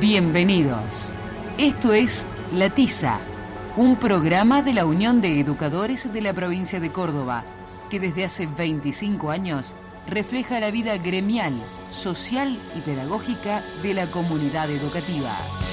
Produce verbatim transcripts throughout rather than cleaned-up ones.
Bienvenidos. Esto es La Tiza, un programa de la Unión de Educadores de la provincia de Córdoba, que desde hace veinticinco años refleja la vida gremial, social y pedagógica de la comunidad educativa.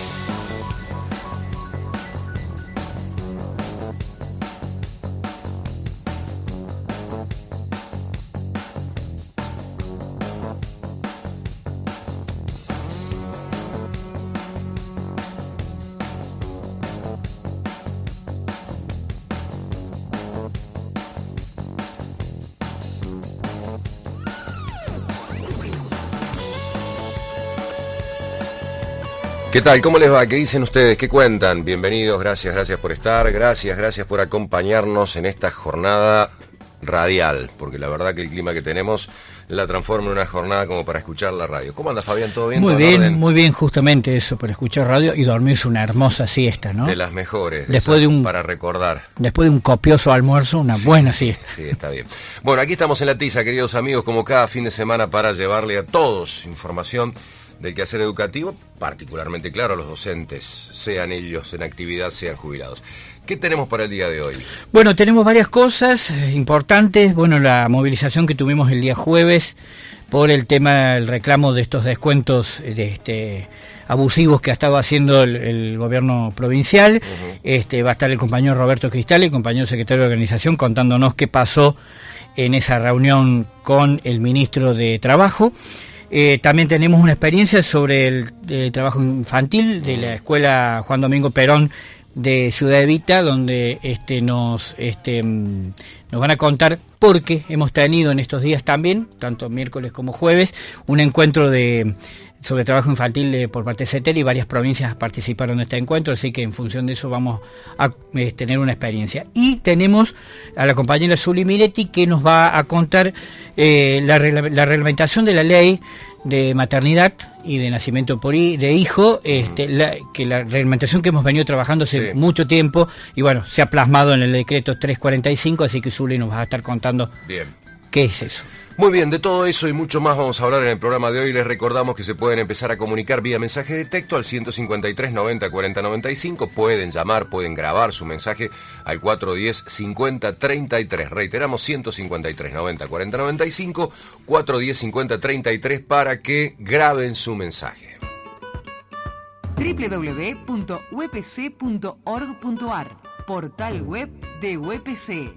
¿Qué tal? ¿Cómo les va? ¿Qué dicen ustedes? ¿Qué cuentan? Bienvenidos, gracias, gracias por estar, gracias, gracias por acompañarnos en esta jornada radial, porque la verdad que el clima que tenemos la transforma en una jornada como para escuchar la radio. ¿Cómo anda, Fabián? ¿Todo bien? Muy ¿Todo bien, orden? muy bien, justamente eso, para escuchar radio y dormirse una hermosa siesta, ¿no? De las mejores, de después de un, para recordar. Después de un copioso almuerzo, una sí, buena siesta. Sí, está bien. Bueno, aquí estamos en La Tiza, queridos amigos, como cada fin de semana para llevarle a todos información del quehacer educativo, particularmente, claro, a los docentes, sean ellos en actividad, sean jubilados. ¿Qué tenemos para el día de hoy? Bueno, tenemos varias cosas importantes. Bueno, la movilización que tuvimos el día jueves por el tema del reclamo de estos descuentos de este abusivos que estaba haciendo el, el gobierno provincial. Uh-huh. Este va a estar el compañero Roberto Cristal, el compañero secretario de organización, contándonos qué pasó en esa reunión con el ministro de Trabajo. Eh, también tenemos una experiencia sobre el, el trabajo infantil de la escuela Juan Domingo Perón de Ciudad Evita, donde este, nos, este, nos van a contar, porque hemos tenido en estos días también, tanto miércoles como jueves, un encuentro de sobre trabajo infantil eh, por parte de CETEL, y varias provincias participaron en este encuentro, así que en función de eso vamos a eh, tener una experiencia. Y tenemos a la compañera Zuli Miretti, que nos va a contar eh, la, la reglamentación de la ley de maternidad y de nacimiento por hi- de hijo, este, la, que la reglamentación que hemos venido trabajando hace sí. mucho tiempo, y bueno, se ha plasmado en el decreto trescientos cuarenta y cinco, así que Zuli nos va a estar contando bien qué es eso. Muy bien, de todo eso y mucho más vamos a hablar en el programa de hoy. Les recordamos que se pueden empezar a comunicar vía mensaje de texto al ciento cincuenta y tres, noventa, cuarenta, noventa y cinco. Pueden llamar, pueden grabar su mensaje al cuatrocientos diez, cincuenta, treinta y tres. Reiteramos, ciento cincuenta y tres, noventa, cuarenta, noventa y cinco, cuatrocientos diez, cincuenta, treinta y tres para que graben su mensaje. doble u doble u doble u punto u e p c punto org punto a r, portal web de U E P C.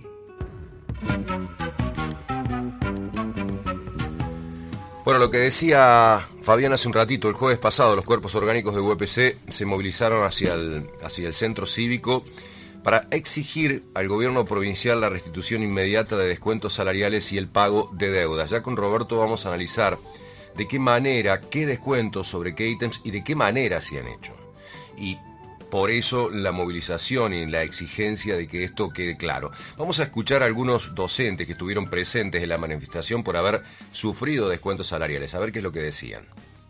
Bueno, lo que decía Fabián hace un ratito, el jueves pasado los cuerpos orgánicos de U E P C se movilizaron hacia el, hacia el centro cívico para exigir al gobierno provincial la restitución inmediata de descuentos salariales y el pago de deudas. Ya con Roberto vamos a analizar de qué manera, qué descuentos, sobre qué ítems y de qué manera se han hecho. Y por eso la movilización y la exigencia de que esto quede claro. Vamos a escuchar a algunos docentes que estuvieron presentes en la manifestación por haber sufrido descuentos salariales, a ver qué es lo que decían.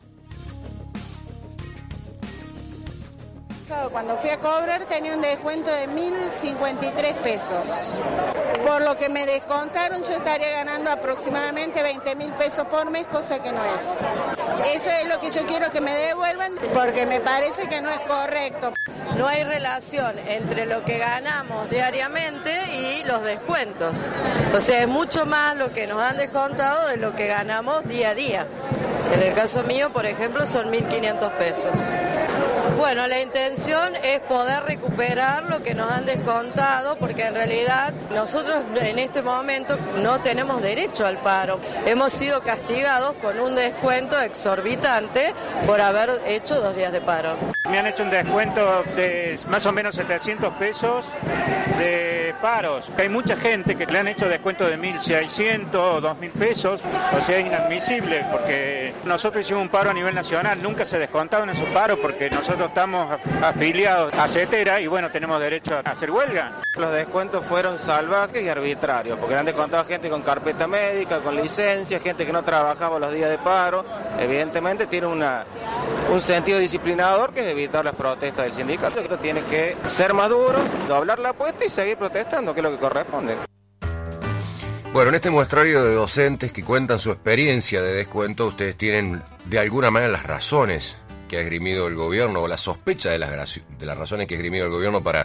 Cuando fui a cobrar tenía un descuento de mil cincuenta y tres pesos. Por lo que me descontaron yo estaría ganando aproximadamente veinte mil pesos por mes, cosa que no es. Eso es lo que yo quiero que me devuelvan, porque me parece que no es correcto. No hay relación entre lo que ganamos diariamente y los descuentos. O sea, es mucho más lo que nos han descontado de lo que ganamos día a día. En el caso mío, por ejemplo, son mil quinientos pesos. Bueno, la intención es poder recuperar lo que nos han descontado, porque en realidad nosotros en este momento no tenemos derecho al paro. Hemos sido castigados con un descuento exorbitante por haber hecho dos días de paro. Me han hecho un descuento de más o menos setecientos pesos de paros. Hay mucha gente que le han hecho descuento de mil seiscientos o dos mil pesos, o sea, es inadmisible, porque nosotros hicimos un paro a nivel nacional, nunca se descontaban esos paros porque nosotros estamos afiliados a CETERA y bueno, tenemos derecho a hacer huelga. Los descuentos fueron salvajes y arbitrarios, porque le han descontado gente con carpeta médica, con licencia, gente que no trabajaba los días de paro. Evidentemente tiene una, un sentido disciplinador que es evitar las protestas del sindicato. Esto tiene que ser más duro, doblar la apuesta y seguir protestando, que es lo que corresponde. Bueno, en este muestrario de docentes que cuentan su experiencia de descuento, ustedes tienen de alguna manera las razones que ha esgrimido el gobierno, o la sospecha de las, de las razones que ha esgrimido el gobierno para...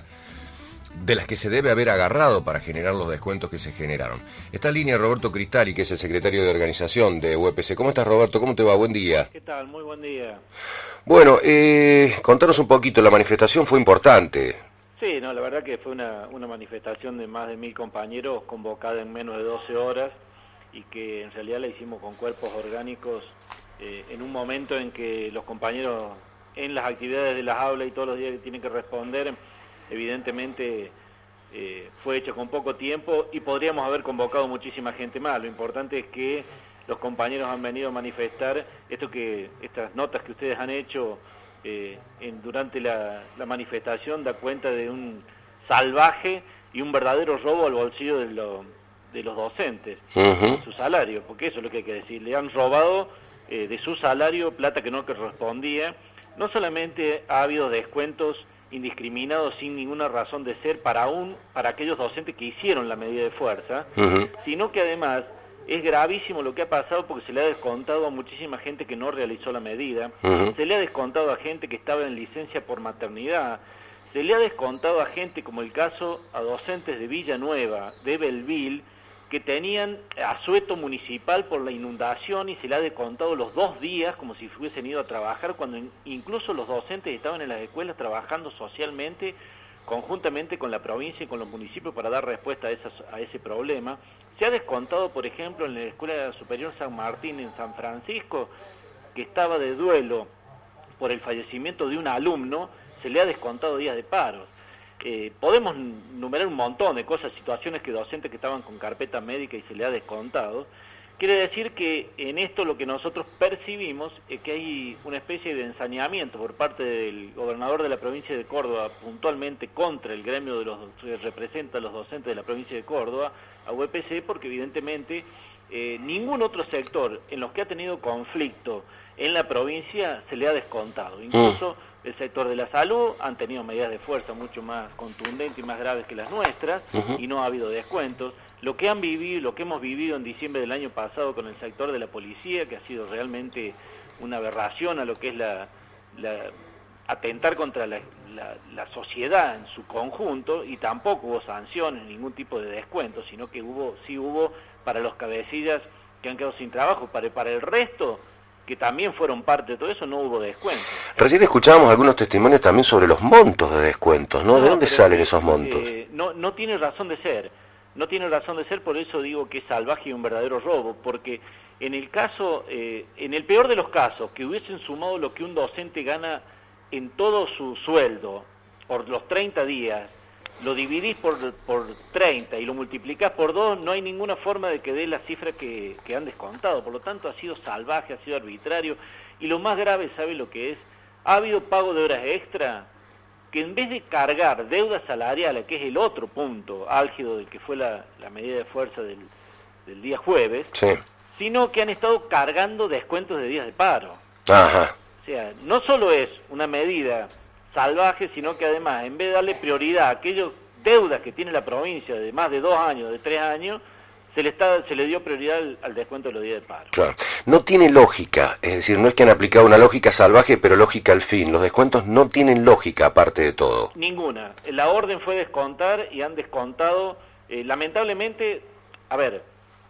de las que se debe haber agarrado para generar los descuentos que se generaron. Está en línea Roberto Cristali, que es el secretario de organización de U E P C. ¿Cómo estás, Roberto? ¿Cómo te va? Buen día. ¿Qué tal? Muy buen día. Bueno, eh, contanos un poquito, la manifestación fue importante. Sí, no, la verdad que fue una, una manifestación de más de mil compañeros convocada en menos de doce horas y que en realidad la hicimos con cuerpos orgánicos eh, en un momento en que los compañeros en las actividades de las aulas y todos los días que tienen que responder, evidentemente eh, fue hecho con poco tiempo y podríamos haber convocado muchísima gente más. Lo importante es que los compañeros han venido a manifestar esto que estas notas que ustedes han hecho eh, en, durante la, la manifestación da cuenta de un salvaje y un verdadero robo al bolsillo de, lo, de los docentes, uh-huh. su salario, porque eso es lo que hay que decir, le han robado eh, de su salario plata que no correspondía. No solamente ha habido descuentos indiscriminados sin ninguna razón de ser para aún para aquellos docentes que hicieron la medida de fuerza, uh-huh. sino que además es gravísimo lo que ha pasado porque se le ha descontado a muchísima gente que no realizó la medida, uh-huh. se le ha descontado a gente que estaba en licencia por maternidad, se le ha descontado a gente como el caso a docentes de Villanueva, de Belville, que tenían asueto municipal por la inundación y se le ha descontado los dos días como si hubiesen ido a trabajar, cuando incluso los docentes estaban en las escuelas trabajando socialmente, conjuntamente con la provincia y con los municipios para dar respuesta a, esas, a ese problema. Se ha descontado, por ejemplo, en la Escuela Superior San Martín en San Francisco, que estaba de duelo por el fallecimiento de un alumno, se le ha descontado días de paro. Eh, podemos numerar un montón de cosas, situaciones que docentes que estaban con carpeta médica y se le ha descontado. Quiere decir que en esto lo que nosotros percibimos es que hay una especie de ensañamiento por parte del gobernador de la provincia de Córdoba, puntualmente contra el gremio de los que representa a los docentes de la provincia de Córdoba, a U E P C, porque evidentemente eh, ningún otro sector en los que ha tenido conflicto en la provincia se le ha descontado. Incluso mm. el sector de la salud han tenido medidas de fuerza mucho más contundentes y más graves que las nuestras, uh-huh. y no ha habido descuentos. Lo que han vivido, lo que hemos vivido en diciembre del año pasado con el sector de la policía, que ha sido realmente una aberración a lo que es la, la atentar contra la, la, la sociedad en su conjunto, y tampoco hubo sanciones, ningún tipo de descuento, sino que hubo, sí hubo para los cabecillas que han quedado sin trabajo, para, para el resto, que también fueron parte de todo eso, no hubo descuento. Recién escuchábamos algunos testimonios también sobre los montos de descuentos, ¿no? ¿De no, dónde salen esos montos? Eh, no, no tiene razón de ser, no tiene razón de ser, por eso digo que es salvaje y un verdadero robo, porque en el caso, eh, en el peor de los casos, que hubiesen sumado lo que un docente gana en todo su sueldo por los treinta días, lo dividís por, por treinta y lo multiplicás por dos, no hay ninguna forma de que dé la cifra que, que han descontado. Por lo tanto, ha sido salvaje, ha sido arbitrario. Y lo más grave, ¿sabe lo que es? Ha habido pago de horas extra que en vez de cargar deuda salarial, que es el otro punto álgido del que fue la, la medida de fuerza del, del día jueves, sí. sino que han estado cargando descuentos de días de paro. Ajá. O sea, no solo es una medida salvaje, sino que además, en vez de darle prioridad a aquellas deudas que tiene la provincia de más de dos años, de tres años, se le está, se le dio prioridad al, al descuento de los días de paro. Claro. No tiene lógica, es decir, no es que han aplicado una lógica salvaje, pero lógica al fin. Los descuentos no tienen lógica, aparte de todo. Ninguna. La orden fue descontar y han descontado, eh, lamentablemente, a ver,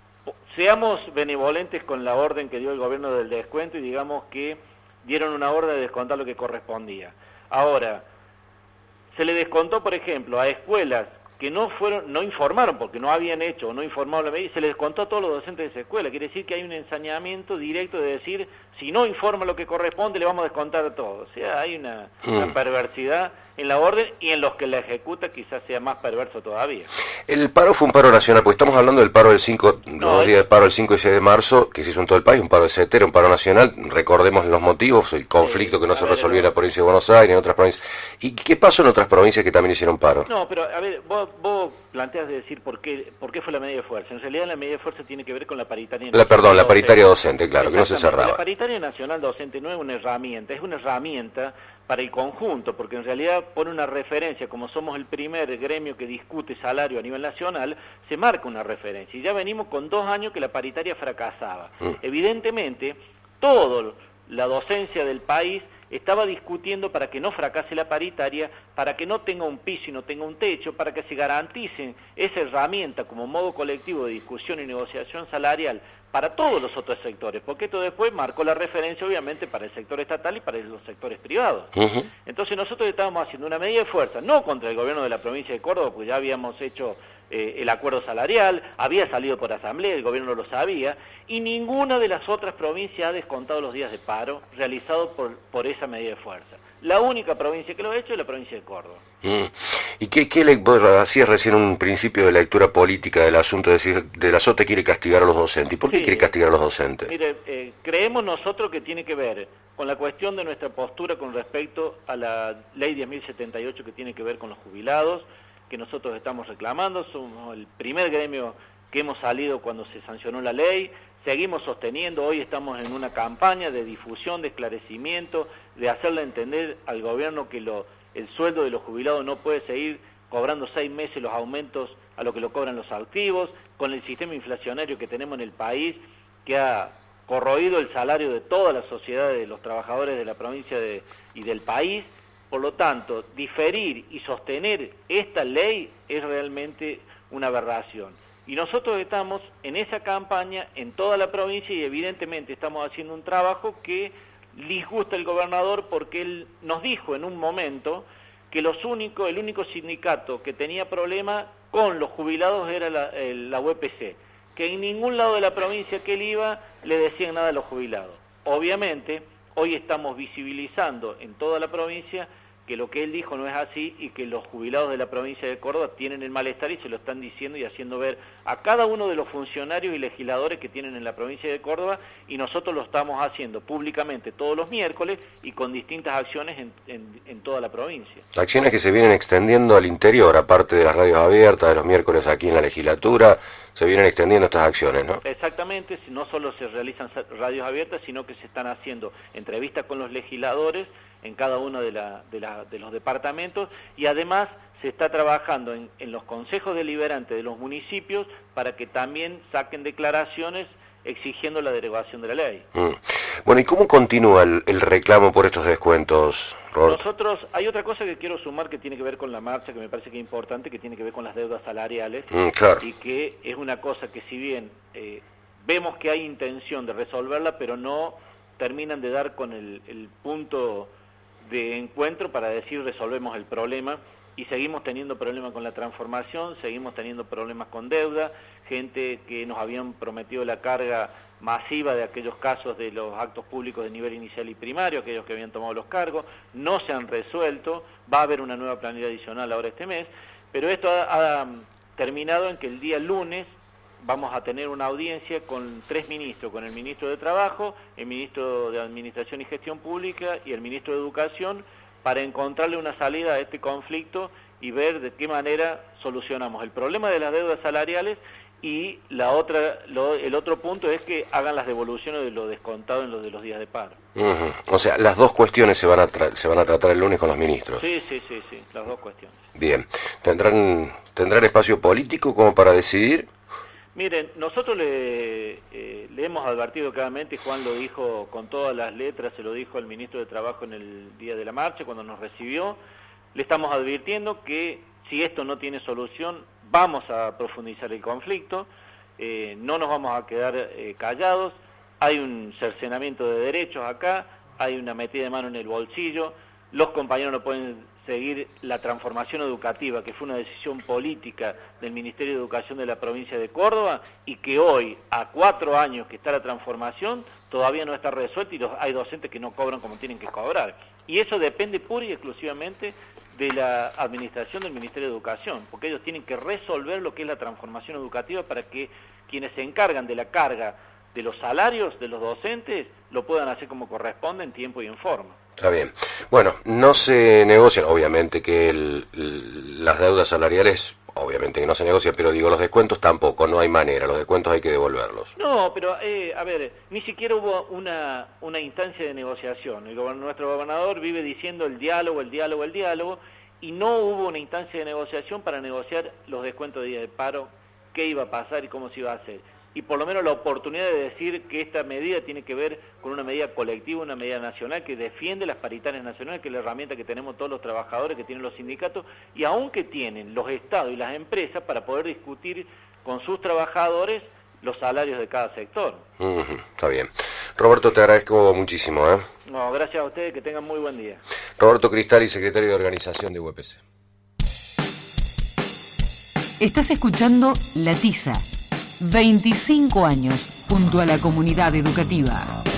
seamos benevolentes con la orden que dio el gobierno del descuento y digamos que dieron una orden de descontar lo que correspondía. Ahora, se le descontó, por ejemplo, a escuelas que no fueron, no informaron porque no habían hecho o no informaron la medida, se le descontó a todos los docentes de esa escuela. Quiere decir que hay un ensañamiento directo de decir, si no informa lo que corresponde, le vamos a descontar a todos. O sea, hay una, mm. una perversidad en la orden y en los que la ejecuta quizás sea más perverso todavía. El paro fue un paro nacional, porque estamos hablando del paro del cinco, no, los dos días de paro del cinco y seis de marzo, que se hizo en todo el país, un paro de setera, un paro nacional. Recordemos los motivos, el conflicto eh, que no se ver, resolvió en la provincia de Buenos Aires, en otras provincias. ¿Y qué pasó en otras provincias que también hicieron paro? No, pero a ver, vos, vos planteas de decir por qué, por qué fue la medida de fuerza. En realidad la medida de fuerza tiene que ver con la paritaria la, Perdón, la paritaria docente, claro, que no se cerraba. La paritaria nacional docente no es una herramienta, es una herramienta para el conjunto, porque en realidad pone una referencia, como somos el primer gremio que discute salario a nivel nacional, se marca una referencia, y ya venimos con dos años que la paritaria fracasaba. Mm. Evidentemente, toda la docencia del país estaba discutiendo para que no fracase la paritaria, para que no tenga un piso y no tenga un techo, para que se garantice esa herramienta como modo colectivo de discusión y negociación salarial para todos los otros sectores, porque esto después marcó la referencia obviamente para el sector estatal y para los sectores privados. Uh-huh. Entonces nosotros estábamos haciendo una medida de fuerza, no contra el gobierno de la provincia de Córdoba, porque ya habíamos hecho eh, el acuerdo salarial, había salido por asamblea, el gobierno lo sabía, y ninguna de las otras provincias ha descontado los días de paro realizados por, por esa medida de fuerza. La única provincia que lo ha hecho es la provincia de Córdoba. Mm. ¿Y qué, qué le, vos hacías recién un principio de lectura política del asunto, de decir, de la SOTE quiere castigar a los docentes? ¿Y por qué sí. quiere castigar a los docentes? Mire, eh, creemos nosotros que tiene que ver con la cuestión de nuestra postura con respecto a la ley diez mil setenta y ocho que tiene que ver con los jubilados, que nosotros estamos reclamando, somos el primer gremio que hemos salido cuando se sancionó la ley, seguimos sosteniendo, hoy estamos en una campaña de difusión, de esclarecimiento, de hacerle entender al gobierno que lo, el sueldo de los jubilados no puede seguir cobrando seis meses los aumentos a lo que lo cobran los activos, con el sistema inflacionario que tenemos en el país, que ha corroído el salario de toda la sociedad, de los trabajadores de la provincia de, y del país. Por lo tanto, diferir y sostener esta ley es realmente una aberración. Y nosotros estamos en esa campaña en toda la provincia y evidentemente estamos haciendo un trabajo que disgusta al gobernador porque él nos dijo en un momento que los únicos, el único sindicato que tenía problema con los jubilados era la, el, la U E P C, que en ningún lado de la provincia que él iba le decían nada a los jubilados. Obviamente, hoy estamos visibilizando en toda la provincia que lo que él dijo no es así y que los jubilados de la provincia de Córdoba tienen el malestar y se lo están diciendo y haciendo ver a cada uno de los funcionarios y legisladores que tienen en la provincia de Córdoba, y nosotros lo estamos haciendo públicamente todos los miércoles y con distintas acciones en, en, en toda la provincia. Acciones que se vienen extendiendo al interior, aparte de las radios abiertas, de los miércoles aquí en la legislatura, se vienen extendiendo estas acciones, ¿no? Exactamente, no solo se realizan radios abiertas, sino que se están haciendo entrevistas con los legisladores en cada uno de, la, de, la, de los departamentos, y además se está trabajando en, en los consejos deliberantes de los municipios para que también saquen declaraciones exigiendo la derogación de la ley. Mm. Bueno, ¿y cómo continúa el, el reclamo por estos descuentos, Robert? Nosotros, hay otra cosa que quiero sumar que tiene que ver con la marcha, que me parece que es importante, que tiene que ver con las deudas salariales, mm, claro. y que es una cosa que si bien eh, vemos que hay intención de resolverla, pero no terminan de dar con el, el punto de encuentro para decir resolvemos el problema, y seguimos teniendo problemas con la transformación, seguimos teniendo problemas con deuda, gente que nos habían prometido la carga masiva de aquellos casos de los actos públicos de nivel inicial y primario, aquellos que habían tomado los cargos, no se han resuelto, va a haber una nueva planilla adicional ahora este mes, pero esto ha, ha terminado en que el día lunes vamos a tener una audiencia con tres ministros, con el ministro de Trabajo, el ministro de Administración y Gestión Pública y el ministro de Educación, para encontrarle una salida a este conflicto y ver de qué manera solucionamos el problema de las deudas salariales, y la otra, lo, el otro punto es que hagan las devoluciones de lo descontado en los de los días de paro. Uh-huh. O sea, las dos cuestiones se van a tra- se van a tratar el lunes con los ministros. Sí, sí, sí, sí, las dos cuestiones. Bien, ¿tendrán tendrán espacio político como para decidir? Miren, nosotros le, eh, le hemos advertido claramente, y Juan lo dijo con todas las letras, se lo dijo el ministro de Trabajo en el día de la marcha, cuando nos recibió, le estamos advirtiendo que si esto no tiene solución, vamos a profundizar el conflicto, eh, no nos vamos a quedar eh, callados, hay un cercenamiento de derechos acá, hay una metida de mano en el bolsillo, los compañeros no pueden seguir la transformación educativa, que fue una decisión política del Ministerio de Educación de la provincia de Córdoba, y que hoy, a cuatro años que está la transformación, todavía no está resuelta, y los, hay docentes que no cobran como tienen que cobrar. Y eso depende pura y exclusivamente de la administración del Ministerio de Educación, porque ellos tienen que resolver lo que es la transformación educativa para que quienes se encargan de la carga de los salarios de los docentes lo puedan hacer como corresponde, en tiempo y en forma. Está bien. Bueno, no se negocian, obviamente que el, el, las deudas salariales, obviamente que no se negocian, pero digo, los descuentos tampoco, no hay manera, los descuentos hay que devolverlos. No, pero, eh, a ver, ni siquiera hubo una, una instancia de negociación. El gobern- nuestro gobernador vive diciendo el diálogo, el diálogo, el diálogo, y no hubo una instancia de negociación para negociar los descuentos de día de paro, qué iba a pasar y cómo se iba a hacer. y por lo menos la oportunidad de decir que esta medida tiene que ver con una medida colectiva, una medida nacional que defiende las paritarias nacionales, que es la herramienta que tenemos todos los trabajadores, que tienen los sindicatos y aún que tienen los estados y las empresas para poder discutir con sus trabajadores los salarios de cada sector. Uh-huh, está bien. Roberto, te agradezco muchísimo. ¿eh? No, gracias a ustedes, que tengan muy buen día. Roberto Cristali, secretario de organización de U E P C. Estás escuchando La Tiza, veinticinco años junto a la comunidad educativa.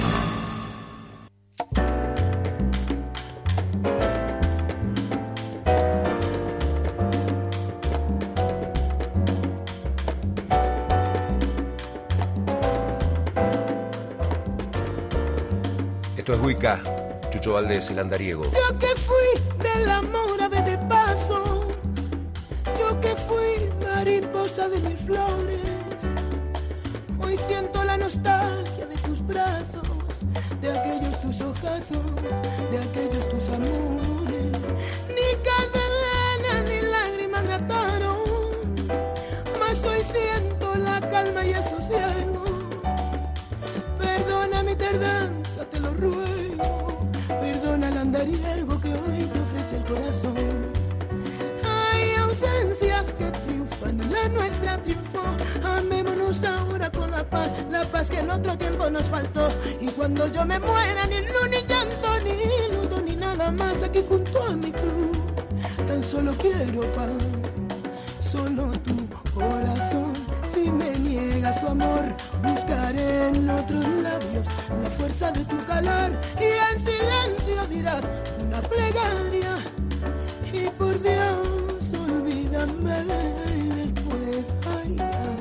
Esto es Wicca, Chucho Valdés, el andariego. Yo que fui del amor ave de paso, yo que fui mariposa de mil flores, hoy siento la nostalgia de tus brazos, de aquellos tus ojazos, de aquellos tus amores. Ni cadena ni lágrimas me ataron, mas hoy siento la calma y el sosiego. Perdona mi tardanza, te lo ruego, perdona el andariego que hoy te ofrece el corazón. Hay ausencias que triunfan y la nuestra triunfó. Amémonos ahora con la paz, la paz que en otro tiempo nos faltó. Y cuando yo me muera, ni luz, ni llanto, ni luto, ni nada más, aquí junto a mi cruz, tan solo quiero paz, solo tu corazón. Si me niegas tu amor, buscaré en otros labios la fuerza de tu calor, y en silencio dirás una plegaria, y por Dios olvídame después. Ay, ay.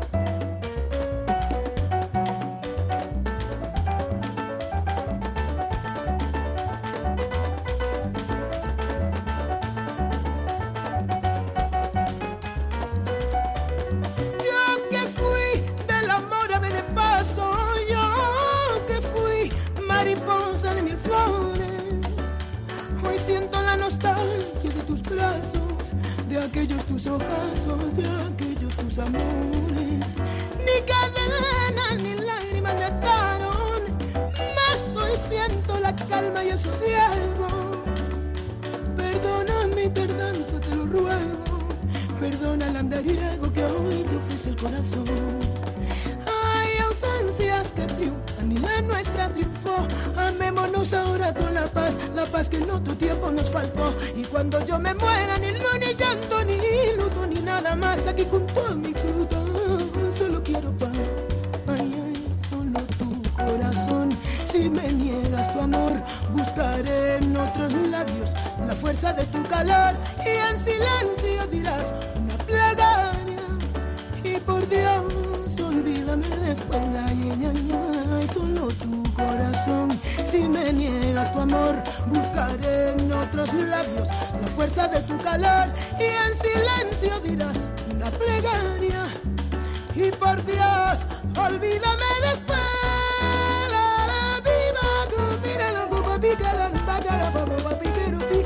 Nostalgia de tus brazos, de aquellos tus ojazos, de aquellos tus amores. Ni cadena ni lágrimas me ataron, mas hoy siento la calma y el sosiego. Perdona mi tardanza, te lo ruego, perdona el andariego que hoy te ofrece el corazón. Hay ausencias que triunfan y la nuestra triunfó. Amémonos ahora con la paz, la paz que en otro tiempo nos faltó. Y cuando yo me muera, ni luz, ni llanto, ni luto, ni nada más, aquí junto a mi cruz, solo quiero paz. Ay, ay, solo tu corazón. Si me niegas tu amor, buscaré en otros labios la fuerza de tu calor, y en silencio dirás una plegaria, y por Dios olvídame después. Ay, ay, ay, ay, solo tu corazón. Si me niegas tu amor, buscaré en otros labios la fuerza de tu calor, y en silencio dirás una plegaria, y por Dios olvídame después. La viva, mira la copa pica la bagara papa piquerupi,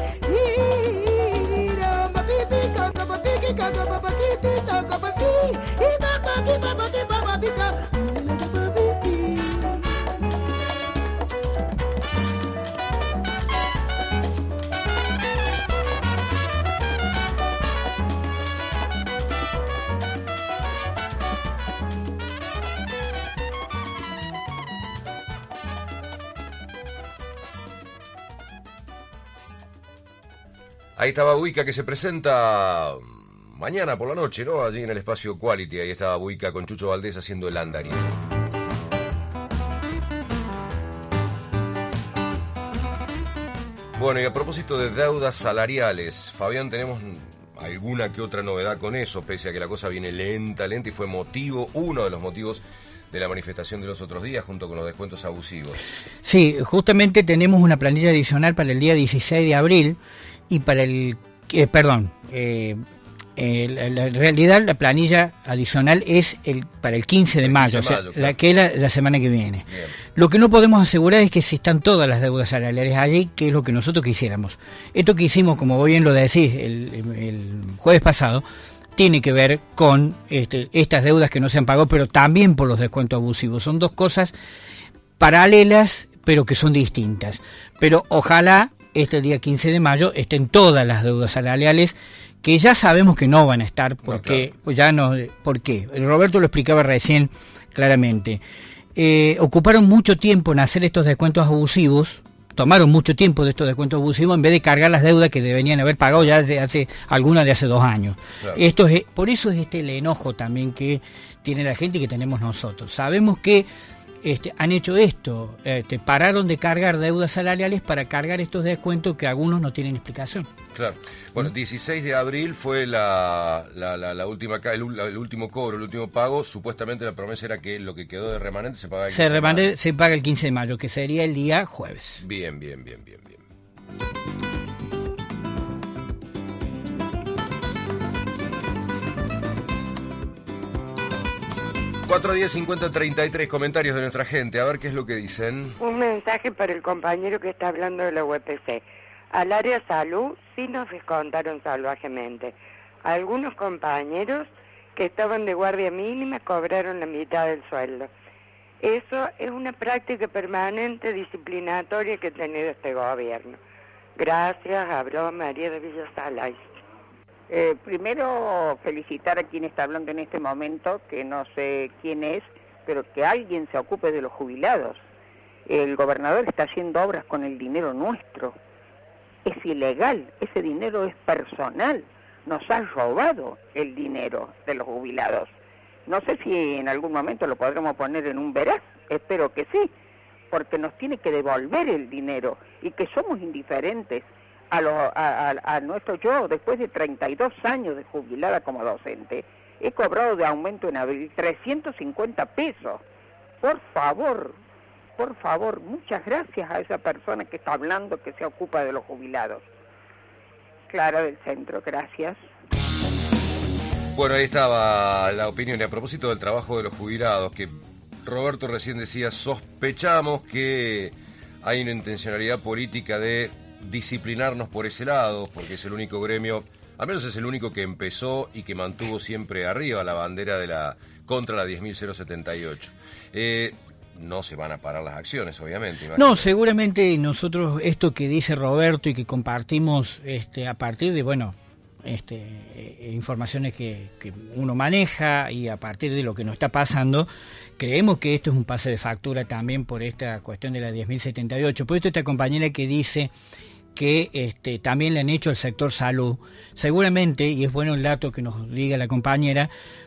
ira papi pica capa piqui capa paquiti capa y y papa ki papa ki papa pica. Ahí estaba Wicca, que se presenta mañana por la noche, ¿no? Allí en el espacio Quality. Ahí estaba Wicca con Chucho Valdés haciendo el andariego. Bueno, y a propósito de deudas salariales, Fabián, tenemos alguna que otra novedad con eso, pese a que la cosa viene lenta, lenta, y fue motivo, uno de los motivos de la manifestación de los otros días, junto con los descuentos abusivos. Sí, justamente tenemos una planilla adicional para el día dieciséis de abril, y para el, eh, perdón, eh, eh, la, la, en realidad la planilla adicional es el para el quince de mayo, o sea, claro, la que es la, la semana que viene. Bien. Lo que no podemos asegurar es que si están todas las deudas salariales allí, que es lo que nosotros quisiéramos. Esto que hicimos, como bien lo decís, el, el jueves pasado, tiene que ver con este, estas deudas que no se han pagado, pero también por los descuentos abusivos. Son dos cosas paralelas, pero que son distintas. Pero ojalá este día quince de mayo estén todas las deudas salariales, que ya sabemos que no van a estar, porque no, claro. pues ya no, ¿por qué? Roberto lo explicaba recién claramente. Eh, ocuparon mucho tiempo en hacer estos descuentos abusivos, tomaron mucho tiempo de estos descuentos abusivos en vez de cargar las deudas que deberían haber pagado ya desde hace algunas de hace dos años. Claro. Esto es, por eso es este el enojo también que tiene la gente y que tenemos nosotros. Sabemos que este, han hecho esto, este, pararon de cargar deudas salariales para cargar estos descuentos que algunos no tienen explicación. Claro. Bueno, dieciséis de abril fue la, la, la, la última el, el último cobro, el último pago. Supuestamente la promesa era que lo que quedó de remanente se pagaba el se remanente se paga el quince de mayo, que sería el día jueves. Bien, bien, bien, bien, bien. cuatro diez cincuenta treinta y tres comentarios de nuestra gente, a ver qué es lo que dicen. Un mensaje para el compañero que está hablando de la U P C. Al área salud sí nos descontaron salvajemente. Algunos compañeros que estaban de guardia mínima cobraron la mitad del sueldo. Eso es una práctica permanente disciplinatoria que ha tenido este gobierno. Gracias, habló María de Villasalay. Eh, primero felicitar a quien está hablando en este momento, que no sé quién es, pero que alguien se ocupe de los jubilados. El gobernador está haciendo obras con el dinero nuestro. Es ilegal, ese dinero es personal. Nos ha robado el dinero de los jubilados. No sé si en algún momento lo podremos poner en un veraz, espero que sí, porque nos tiene que devolver el dinero y que somos indiferentes. A, lo, a, a, a nuestro yo, después de treinta y dos años de jubilada como docente, he cobrado de aumento en abril trescientos cincuenta pesos. Por favor, por favor, muchas gracias a esa persona que está hablando, que se ocupa de los jubilados. Clara del Centro, gracias. Bueno, ahí estaba la opinión. Y a propósito del trabajo de los jubilados, que Roberto recién decía, sospechamos que hay una intencionalidad política de disciplinarnos por ese lado, porque es el único gremio, al menos es el único que empezó y que mantuvo siempre arriba la bandera de la contra la diez mil setenta y ocho. Eh, no se van a parar las acciones, obviamente. Imagínate. No, seguramente nosotros, esto que dice Roberto y que compartimos este, a partir de, bueno, este, eh, informaciones que, que uno maneja y a partir de lo que nos está pasando, creemos que esto es un pase de factura también por esta cuestión de la diez mil setenta y ocho. Por esto esta compañera que dice que este, también le han hecho al sector salud, seguramente, y es bueno el dato que nos diga la compañera,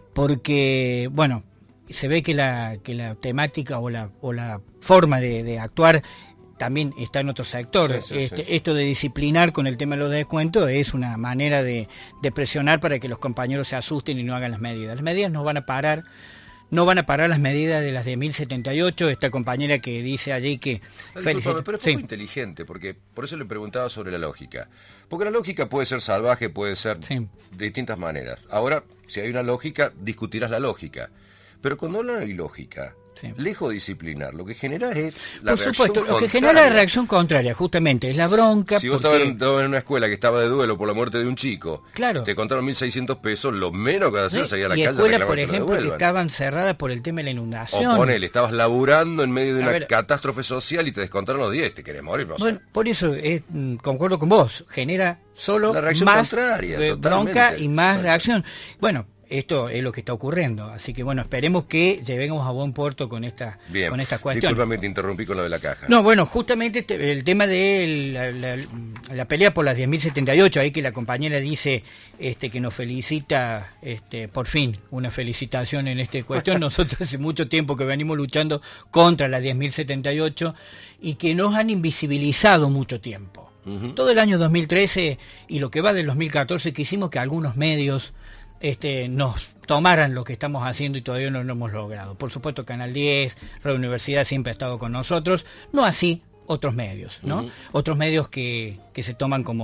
porque, bueno, se ve que la, que la temática o la, o la forma de, de actuar también está en otro sector. Sí, sí, este, sí, sí. Esto de disciplinar con el tema de los descuentos es una manera de, de presionar para que los compañeros se asusten y no hagan las medidas. Las medidas no van a parar. No van a parar las medidas de las de mil setenta y ocho, esta compañera que dice allí que... Disculpame, pero es sí. muy inteligente, porque por eso le preguntaba sobre la lógica. Porque la lógica puede ser salvaje, puede ser sí. de distintas maneras. Ahora, si hay una lógica, discutirás la lógica. Pero cuando no hay lógica, sí. lejos de disciplinar, lo que genera es la Por reacción supuesto, contraria. Lo que genera la reacción contraria, justamente, es la bronca. Si vos porque... estabas en, en una escuela que estaba de duelo por la muerte de un chico, claro. te contaron mil seiscientos pesos, lo menos que vas a hacer es salir a la y calle escuelas, a por reclamar ejemplo, que, que estaban cerradas por el tema de la inundación. O ponele, estabas laburando en medio de una ver, catástrofe social y te descontaron los diez, te querés morir. No bueno, sé. Por eso, eh, concuerdo con vos, genera solo la reacción más contraria, eh, bronca y más reacción. Bueno, esto es lo que está ocurriendo, así que bueno, esperemos que lleguemos a buen puerto con esta, Bien. con esta cuestión. Discúlpame, te interrumpí con lo de la caja. No, bueno, justamente te, el tema de la, la, la pelea por las diez mil setenta y ocho, ahí que la compañera dice este, que nos felicita, este, por fin, una felicitación en esta cuestión. Nosotros hace mucho tiempo que venimos luchando contra las diez mil setenta y ocho y que nos han invisibilizado mucho tiempo. Uh-huh. Todo el año dos mil trece y lo que va del dos mil catorce que hicimos que algunos medios Este, nos tomaran lo que estamos haciendo y todavía no lo hemos logrado. Por supuesto, Canal diez, Radio Universidad siempre ha estado con nosotros, no así otros medios, ¿no? Uh-huh. Otros medios que, que se toman como,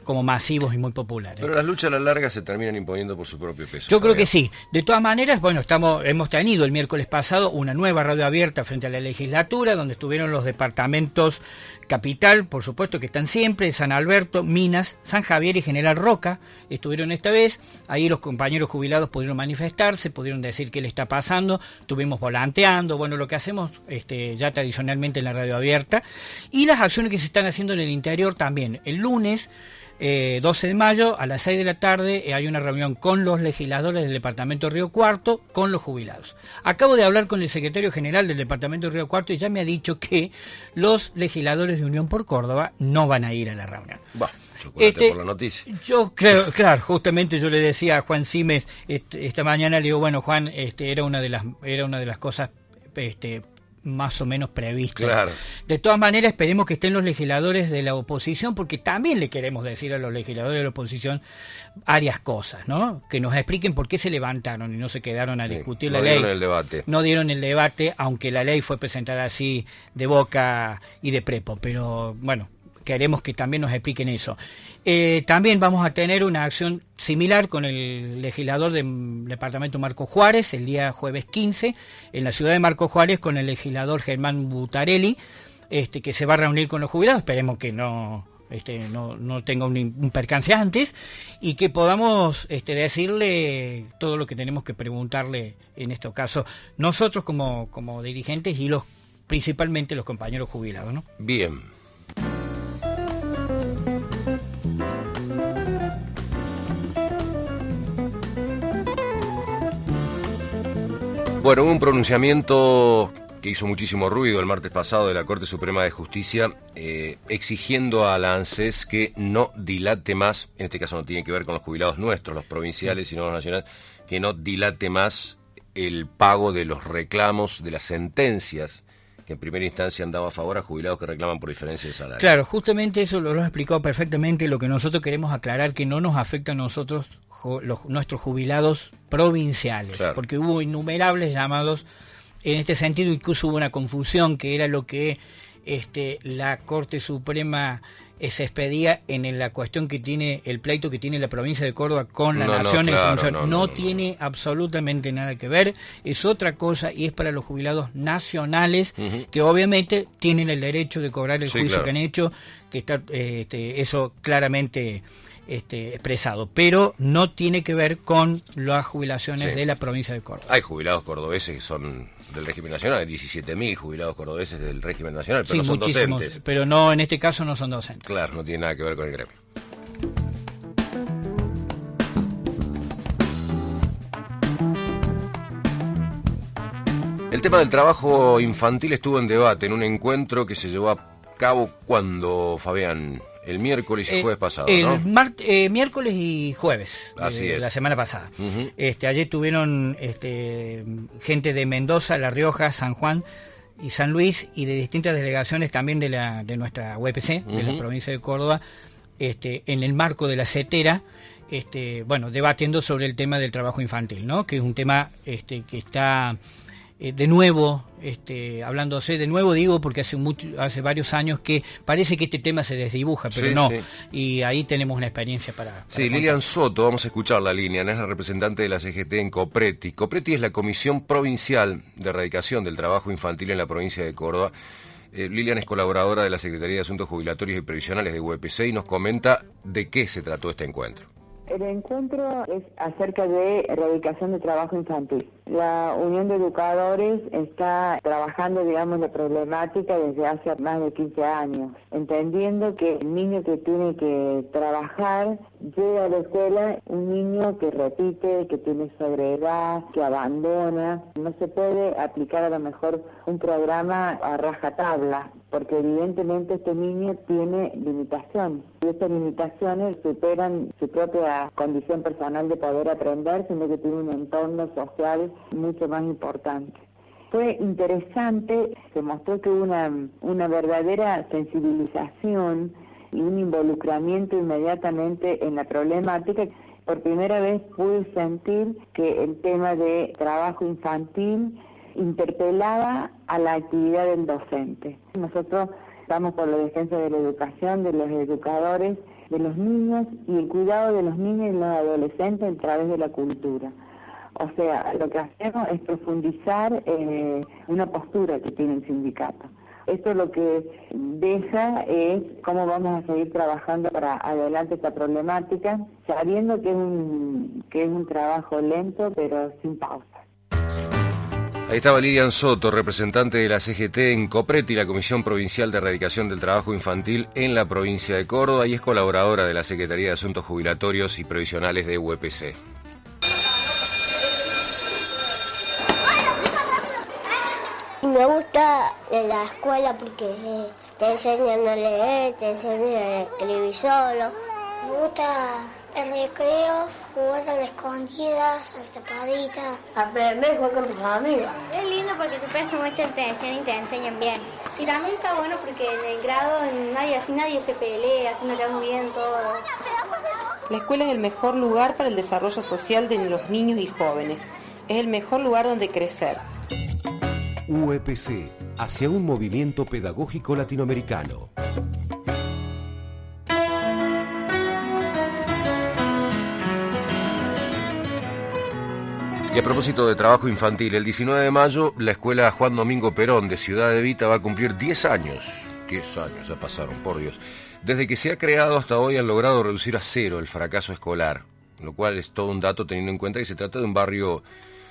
como masivos y muy populares. Pero las luchas a la larga se terminan imponiendo por su propio peso. Yo creo Fabián. que sí. De todas maneras, bueno, estamos hemos tenido el miércoles pasado una nueva radio abierta frente a la legislatura, donde estuvieron los departamentos Capital, por supuesto que están siempre, San Alberto, Minas, San Javier y General Roca estuvieron esta vez. Ahí los compañeros jubilados pudieron manifestarse, pudieron decir qué le está pasando, estuvimos volanteando, bueno, lo que hacemos este, ya tradicionalmente en la radio abierta, y las acciones que se están haciendo en el interior también. El lunes Eh, doce de mayo a las seis de la tarde eh, hay una reunión con los legisladores del departamento Río Cuarto, con los jubilados. Acabo de hablar con el secretario general del departamento Río Cuarto y ya me ha dicho que los legisladores de Unión por Córdoba no van a ir a la reunión. Bah, chocolate este, por la noticia. Yo creo, claro, justamente yo le decía a Juan Simes este, esta mañana, le digo, bueno, Juan, este, era una de las, era una de las cosas este, más o menos previstas. Claro. De todas maneras, esperemos que estén los legisladores de la oposición, porque también le queremos decir a los legisladores de la oposición varias cosas, ¿no? Que nos expliquen por qué se levantaron y no se quedaron a discutir sí, no la ley. No dieron el debate. No dieron el debate, aunque la ley fue presentada así de boca y de prepo, pero bueno, queremos que también nos expliquen eso. Eh, también vamos a tener una acción similar con el legislador del departamento Marco Juárez el día jueves quince en la ciudad de Marco Juárez con el legislador Germán Butarelli, este, que se va a reunir con los jubilados. Esperemos que no este, no, no tenga un, un percance antes y que podamos este, decirle todo lo que tenemos que preguntarle en este caso nosotros como, como dirigentes y los principalmente los compañeros jubilados, ¿no? Bien. Bueno, hubo un pronunciamiento que hizo muchísimo ruido el martes pasado de la Corte Suprema de Justicia, eh, exigiendo a la ANSES que no dilate más, en este caso no tiene que ver con los jubilados nuestros, los provinciales y no los nacionales, que no dilate más el pago de los reclamos, de las sentencias que en primera instancia han dado a favor a jubilados que reclaman por diferencia de salario. Claro, justamente eso lo, lo ha explicado perfectamente. Lo que nosotros queremos aclarar, que no nos afecta a nosotros, los, nuestros jubilados provinciales, claro, porque hubo innumerables llamados en este sentido, incluso hubo una confusión que era lo que este, la Corte Suprema eh, se expedía en la cuestión que tiene, el pleito que tiene la provincia de Córdoba con la no, nación no, en claro, función. No, No, no, no no, tiene no. absolutamente nada que ver, es otra cosa y es para los jubilados nacionales, Uh-huh. que obviamente tienen el derecho de cobrar el Sí, juicio claro. que han hecho, que está eh, este, eso claramente este, expresado, pero no tiene que ver con las jubilaciones Sí. de la provincia de Córdoba. Hay jubilados cordobeses que son del régimen nacional, hay diecisiete mil jubilados cordobeses del régimen nacional, pero Sí, no son muchísimos, docentes. pero no, en este caso no son docentes. Claro, no tiene nada que ver con el gremio. El tema del trabajo infantil estuvo en debate en un encuentro que se llevó a cabo cuando, Fabián, el miércoles y Eh, jueves pasado, el ¿no? mart- eh, miércoles y jueves, Así eh, es. la semana pasada. Uh-huh. Este, ayer tuvieron este, gente de Mendoza, La Rioja, San Juan y San Luis y de distintas delegaciones también de la de nuestra U E P C, de la Uh-huh. provincia de Córdoba, este, en el marco de la CETERA, este, bueno, debatiendo sobre el tema del trabajo infantil, ¿no? Que es un tema este, que está eh, de nuevo, este, hablándose de nuevo, digo, porque hace mucho, hace varios años que parece que este tema se desdibuja, pero Sí, no. sí. Y ahí tenemos una experiencia para... para Sí, contar. Lilian Soto, vamos a escuchar la línea, es la representante de la C G T en Copreti. Copreti es la Comisión Provincial de Erradicación del Trabajo Infantil en la provincia de Córdoba. Eh, Lilian es colaboradora de la Secretaría de Asuntos Jubilatorios y Previsionales de U E P C y nos comenta de qué se trató este encuentro. El encuentro es acerca de erradicación de trabajo infantil. La Unión de Educadores está trabajando, digamos, la problemática desde hace más de quince años, entendiendo que el niño que tiene que trabajar llega a la escuela, un niño que repite, que tiene sobreedad, que abandona. No se puede aplicar a lo mejor un programa a rajatabla, porque evidentemente este niño tiene limitaciones. Y estas limitaciones superan su propia condición personal de poder aprender, sino que tiene un entorno social mucho más importante. Fue interesante, se mostró que hubo una, una verdadera sensibilización y un involucramiento inmediatamente en la problemática. Por primera vez pude sentir que el tema de trabajo infantil interpelaba a la actividad del docente. Nosotros estamos por la defensa de la educación, de los educadores, de los niños y el cuidado de los niños y los adolescentes a través de la cultura. O sea, lo que hacemos es profundizar eh, una postura que tiene el sindicato. Esto lo que deja es cómo vamos a seguir trabajando para adelante esta problemática, sabiendo que es un, que es un trabajo lento, pero sin pausa. Ahí estaba Lilian Soto, representante de la C G T en COPRETI, la Comisión Provincial de Erradicación del Trabajo Infantil en la provincia de Córdoba, y es colaboradora de la Secretaría de Asuntos Jubilatorios y Previsionales de U E P C. Me gusta la escuela porque eh, te enseñan a leer, te enseñan a escribir solo. Me gusta el recreo, jugar a las escondidas, a las tapaditas. Aprender a jugar con tus amigos. Es lindo porque te prestan mucha atención y te enseñan bien. Y también está bueno porque en el grado nadie, así nadie se pelea, así nos llevamos bien todos. La escuela es el mejor lugar para el desarrollo social de los niños y jóvenes. Es el mejor lugar donde crecer. U E P C, hacia un movimiento pedagógico latinoamericano. Y a propósito de trabajo infantil, el diecinueve de mayo la escuela Juan Domingo Perón de Ciudad de Evita va a cumplir diez años. diez años ya pasaron, por Dios. Desde que se ha creado hasta hoy han logrado reducir a cero el fracaso escolar, lo cual es todo un dato teniendo en cuenta que se trata de un barrio...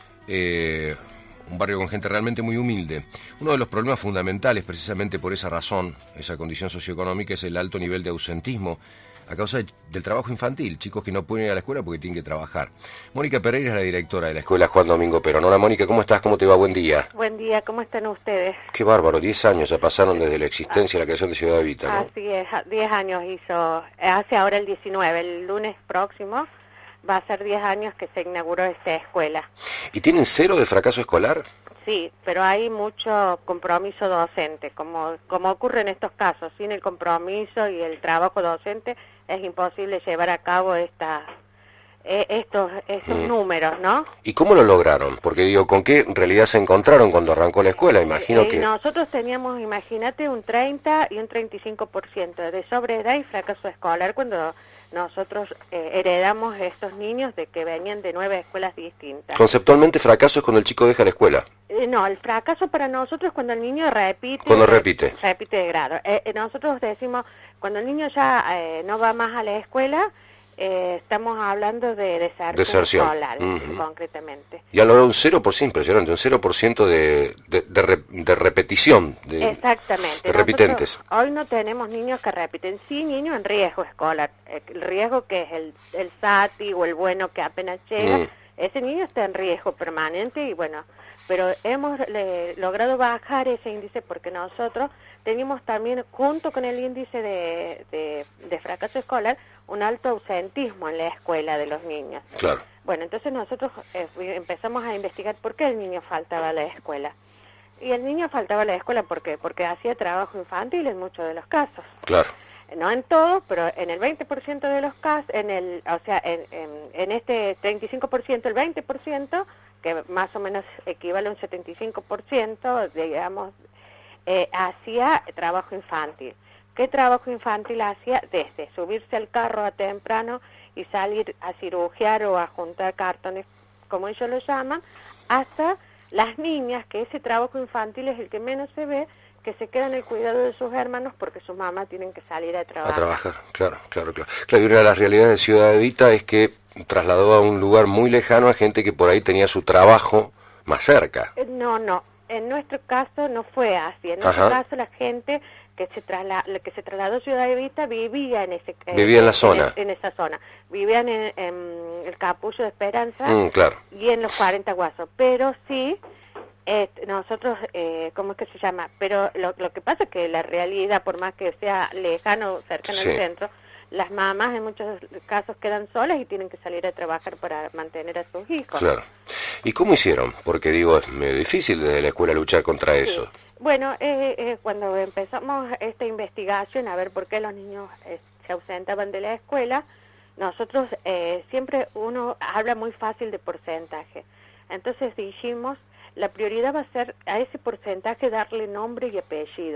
Eh, un barrio con gente realmente muy humilde. Uno de los problemas fundamentales, precisamente por esa razón, esa condición socioeconómica, es el alto nivel de ausentismo a causa de, del trabajo infantil, chicos que no pueden ir a la escuela porque tienen que trabajar. Mónica Pereira es la directora de la escuela Juan Domingo Perón. Hola Mónica, ¿cómo estás? ¿Cómo te va? Buen día. Buen día, ¿cómo están ustedes? Qué bárbaro, diez años ya pasaron desde la existencia y la creación de Ciudad de Evita, ¿no? Así es, diez años hizo, hace ahora el diecinueve, el lunes próximo va a ser diez años que se inauguró esta escuela. ¿Y tienen cero de fracaso escolar? Sí, pero hay mucho compromiso docente, como, como ocurre en estos casos. Sin el compromiso y el trabajo docente es imposible llevar a cabo esta, eh, estos, estos mm. números, ¿no? ¿Y cómo lo lograron? Porque digo, ¿con qué realidad se encontraron cuando arrancó la escuela? Imagino eh, que... Nosotros teníamos, imagínate, un treinta y un treinta y cinco por ciento de sobreedad y fracaso escolar cuando... Nosotros eh, heredamos a estos niños de que venían de nueve escuelas distintas. Conceptualmente, fracaso es cuando el chico deja la escuela. Eh, no, el fracaso para nosotros es cuando el niño repite. Cuando repite. Repite de grado. Eh, eh, nosotros decimos, cuando el niño ya eh, no va más a la escuela, eh, estamos hablando de deserción, deserción. escolar, Uh-huh. concretamente. Y han logrado un cero por ciento, impresionante, un cero por ciento de, de, de, re, de repetición. De, Exactamente. De repitentes. Nosotros hoy no tenemos niños que repiten, sí niños en riesgo escolar. El riesgo que es el, el S A T I o el bueno que apenas llega, mm. ese niño está en riesgo permanente y bueno, pero hemos le, logrado bajar ese índice porque nosotros teníamos también, junto con el índice de, de, de fracaso escolar, un alto ausentismo en la escuela de los niños. Claro. Bueno, entonces nosotros eh, empezamos a investigar por qué el niño faltaba a la escuela. Y el niño faltaba a la escuela ¿por qué? Porque hacía trabajo infantil en muchos de los casos. Claro. No en todo, pero en el veinte por ciento de los casos, en el, o sea, en, en, en este treinta y cinco por ciento, el veinte por ciento, que más o menos equivale a un setenta y cinco por ciento, digamos, eh, hacía trabajo infantil. ¿Qué trabajo infantil hacía? Desde subirse al carro a temprano y salir a cirugiar o a juntar cartones, como ellos lo llaman, hasta las niñas, que ese trabajo infantil es el que menos se ve, que se quedan en el cuidado de sus hermanos porque sus mamás tienen que salir a trabajar. A trabajar, claro, claro, claro. Claro, y una de las realidades de Ciudad de Evita es que trasladó a un lugar muy lejano a gente que por ahí tenía su trabajo más cerca. No, no, en nuestro caso no fue así. En nuestro Ajá. caso la gente que se, trasla que se trasladó a Ciudad de Evita vivía en ese vivía en, en la zona. En, en esa zona. Vivían en, en el Capullo de Esperanza mm, claro. y en los cuarenta Guasos, pero sí... Eh, nosotros, eh, ¿cómo es que se llama? Pero lo, lo que pasa es que la realidad, por más que sea lejano, cercano sí. al centro, las mamás en muchos casos quedan solas y tienen que salir a trabajar para mantener a sus hijos. Claro. ¿Y cómo hicieron? Porque digo, es medio difícil desde la escuela luchar contra sí. eso. Bueno, eh, eh, cuando empezamos esta investigación a ver por qué los niños eh, se ausentaban de la escuela, nosotros eh, siempre uno habla muy fácil de porcentaje. Entonces dijimos, la prioridad va a ser a ese porcentaje darle nombre y apellido.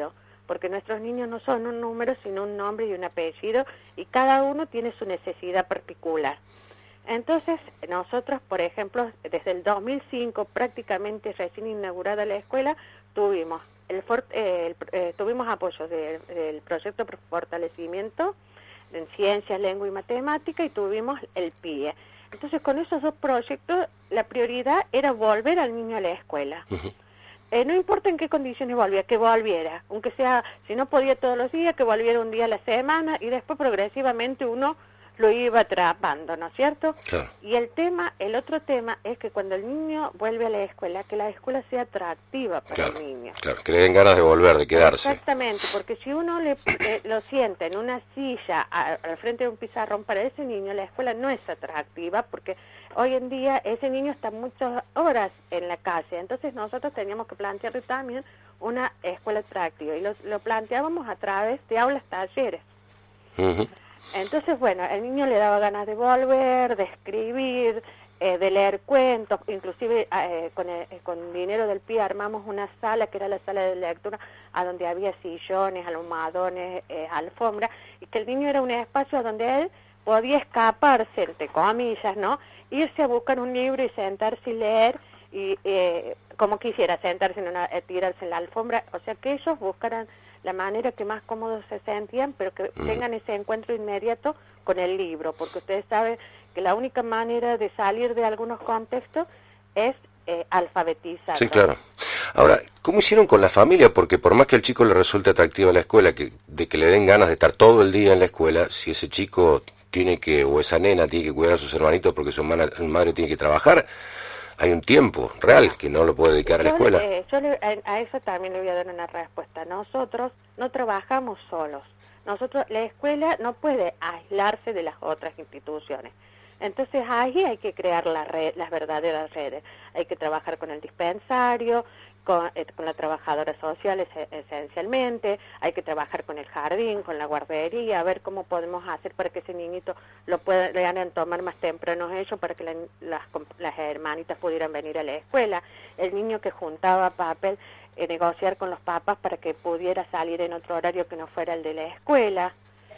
porque nuestros niños no son un número, sino un nombre y un apellido, y cada uno tiene su necesidad particular. Entonces, nosotros, por ejemplo, desde el dos mil cinco, prácticamente recién inaugurada la escuela, tuvimos el, for, eh, el eh, tuvimos apoyo de, del proyecto de fortalecimiento en ciencias, lengua y matemática, y tuvimos el P I E. Entonces, con esos dos proyectos, la prioridad era volver al niño a la escuela. Uh-huh. Eh, no importa en qué condiciones volvía, que volviera, aunque sea, si no podía todos los días, que volviera un día a la semana, y después progresivamente uno lo iba atrapando, ¿no es cierto? Claro. Y el tema, el otro tema es que cuando el niño vuelve a la escuela, que la escuela sea atractiva para claro, el niño. Claro, que le den ganas de volver, de quedarse. Exactamente, porque si uno le, eh, lo sienta en una silla a, al frente de un pizarrón, para ese niño la escuela no es atractiva, porque hoy en día ese niño está muchas horas en la calle, entonces nosotros teníamos que plantearle también una escuela atractiva, y lo, lo planteábamos a través de aulas talleres. Uh-huh. Entonces, bueno, el niño le daba ganas de volver, de escribir, eh, de leer cuentos, inclusive eh, con, el, con dinero del P I E armamos una sala, que era la sala de lectura, a donde había sillones, almohadones, eh, alfombra, y que el niño era un espacio donde él podía escaparse, entre comillas, ¿no? Irse a buscar un libro y sentarse y leer, y eh, como quisiera, sentarse en una, eh, tirarse en la alfombra, o sea, que ellos buscaran la manera que más cómodos se sentían, pero que mm. tengan ese encuentro inmediato con el libro, porque ustedes saben que la única manera de salir de algunos contextos es eh, alfabetizar. Sí, claro. Ahora, ¿cómo hicieron con la familia? Porque por más que al chico le resulte atractiva la escuela, que de que le den ganas de estar todo el día en la escuela, si ese chico tiene que, o esa nena tiene que cuidar a sus hermanitos porque su madre, madre tiene que trabajar, hay un tiempo real que no lo puede dedicar a la escuela. Yo, eh, yo le, a, a eso también le voy a dar una respuesta. Nosotros no trabajamos solos. Nosotros, la escuela no puede aislarse de las otras instituciones. Entonces ahí hay que crear la red, las verdaderas redes. Hay que trabajar con el dispensario, con, eh, con la trabajadora social es, esencialmente, hay que trabajar con el jardín, con la guardería, a ver cómo podemos hacer para que ese niñito lo puedan le hagan tomar más temprano ellos, para que la, las, las hermanitas pudieran venir a la escuela, el niño que juntaba papel, eh, negociar con los papás para que pudiera salir en otro horario que no fuera el de la escuela.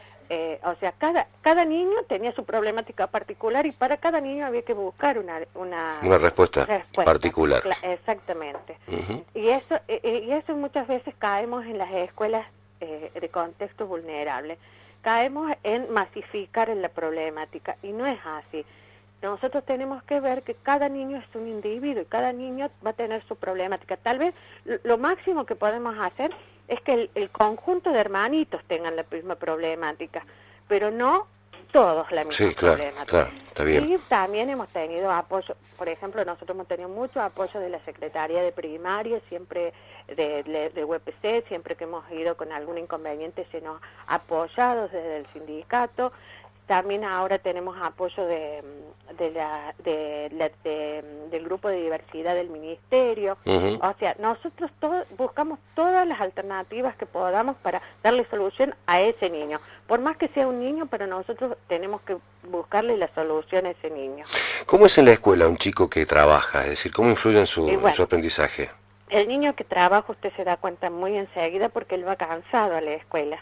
Eh, o sea, cada cada niño tenía su problemática particular, y para cada niño había que buscar una una, una respuesta, respuesta particular. Exactamente. Uh-huh. Y eso eh, y eso muchas veces caemos en las escuelas eh, de contexto vulnerable. Caemos en masificar en la problemática, y no es así. Nosotros tenemos que ver que cada niño es un individuo y cada niño va a tener su problemática. Tal vez lo máximo que podemos hacer es que el, el conjunto de hermanitos tengan la misma problemática, pero no todos la misma sí, claro, problemática. Claro, está bien. Y también hemos tenido apoyo, por ejemplo, nosotros hemos tenido mucho apoyo de la Secretaría de Primaria, siempre de, de, de U P C, siempre que hemos ido con algún inconveniente se nos ha apoyado desde el sindicato. También ahora tenemos apoyo de, de la, de, la, de, del grupo de diversidad del ministerio. Uh-huh. O sea, nosotros todo, buscamos todas las alternativas que podamos para darle solución a ese niño. Por más que sea un niño, pero nosotros tenemos que buscarle la solución a ese niño. ¿Cómo es en la escuela un chico que trabaja? Es decir, ¿cómo influye en su, bueno, en su aprendizaje? El niño que trabaja, usted se da cuenta muy enseguida, porque él va cansado a la escuela.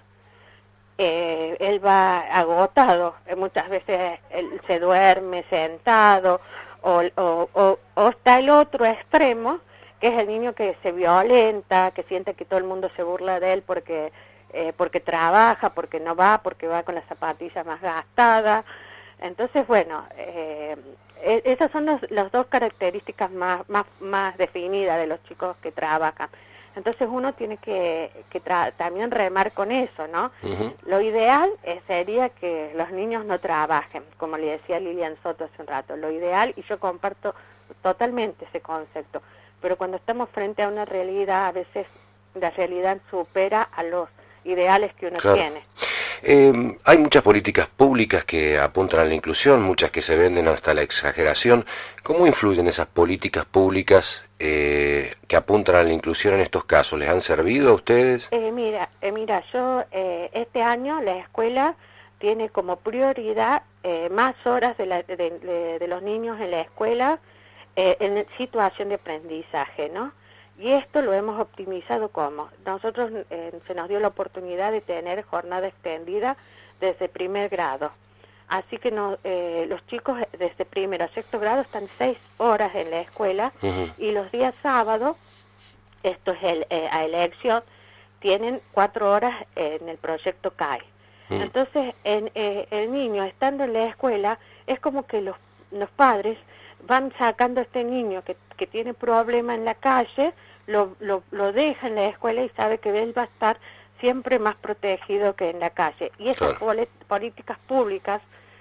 Eh, él va agotado, eh, muchas veces él se duerme sentado, o, o, o, o está el otro extremo, que es el niño que se violenta, que siente que todo el mundo se burla de él porque eh, porque trabaja, porque no va, porque va con las zapatillas más gastadas. Entonces, bueno, eh, esas son los, las dos características más, más, más definidas de los chicos que trabajan. Entonces uno tiene que, que tra- también remar con eso, ¿no? Uh-huh. Lo ideal eh, sería que los niños no trabajen, como le decía Lilian Soto hace un rato. Lo ideal, y yo comparto totalmente ese concepto, pero cuando estamos frente a una realidad, a veces la realidad supera a los ideales que uno claro. tiene. Eh, hay muchas políticas públicas que apuntan a la inclusión, muchas que se venden hasta la exageración. ¿Cómo influyen esas políticas públicas eh, que apuntan a la inclusión en estos casos? ¿Les han servido a ustedes? Eh, mira, eh, mira, yo eh, este año la escuela tiene como prioridad eh, más horas de, la, de, de, de los niños en la escuela eh, en situación de aprendizaje, ¿no? Y esto lo hemos optimizado como. Nosotros eh, se nos dio la oportunidad de tener jornada extendida desde primer grado. Así que no, eh, los chicos desde primero a sexto grado están seis horas en la escuela uh-huh. y los días sábados, esto es el, eh, a elección, tienen cuatro horas en el proyecto C A I. Uh-huh. Entonces, en, eh, el niño estando en la escuela, es como que los, los padres van sacando a este niño que, que tiene problema en la calle, lo, lo, lo deja en la escuela y sabe que él va a estar siempre más protegido que en la calle. Y esas claro. políticas públicas,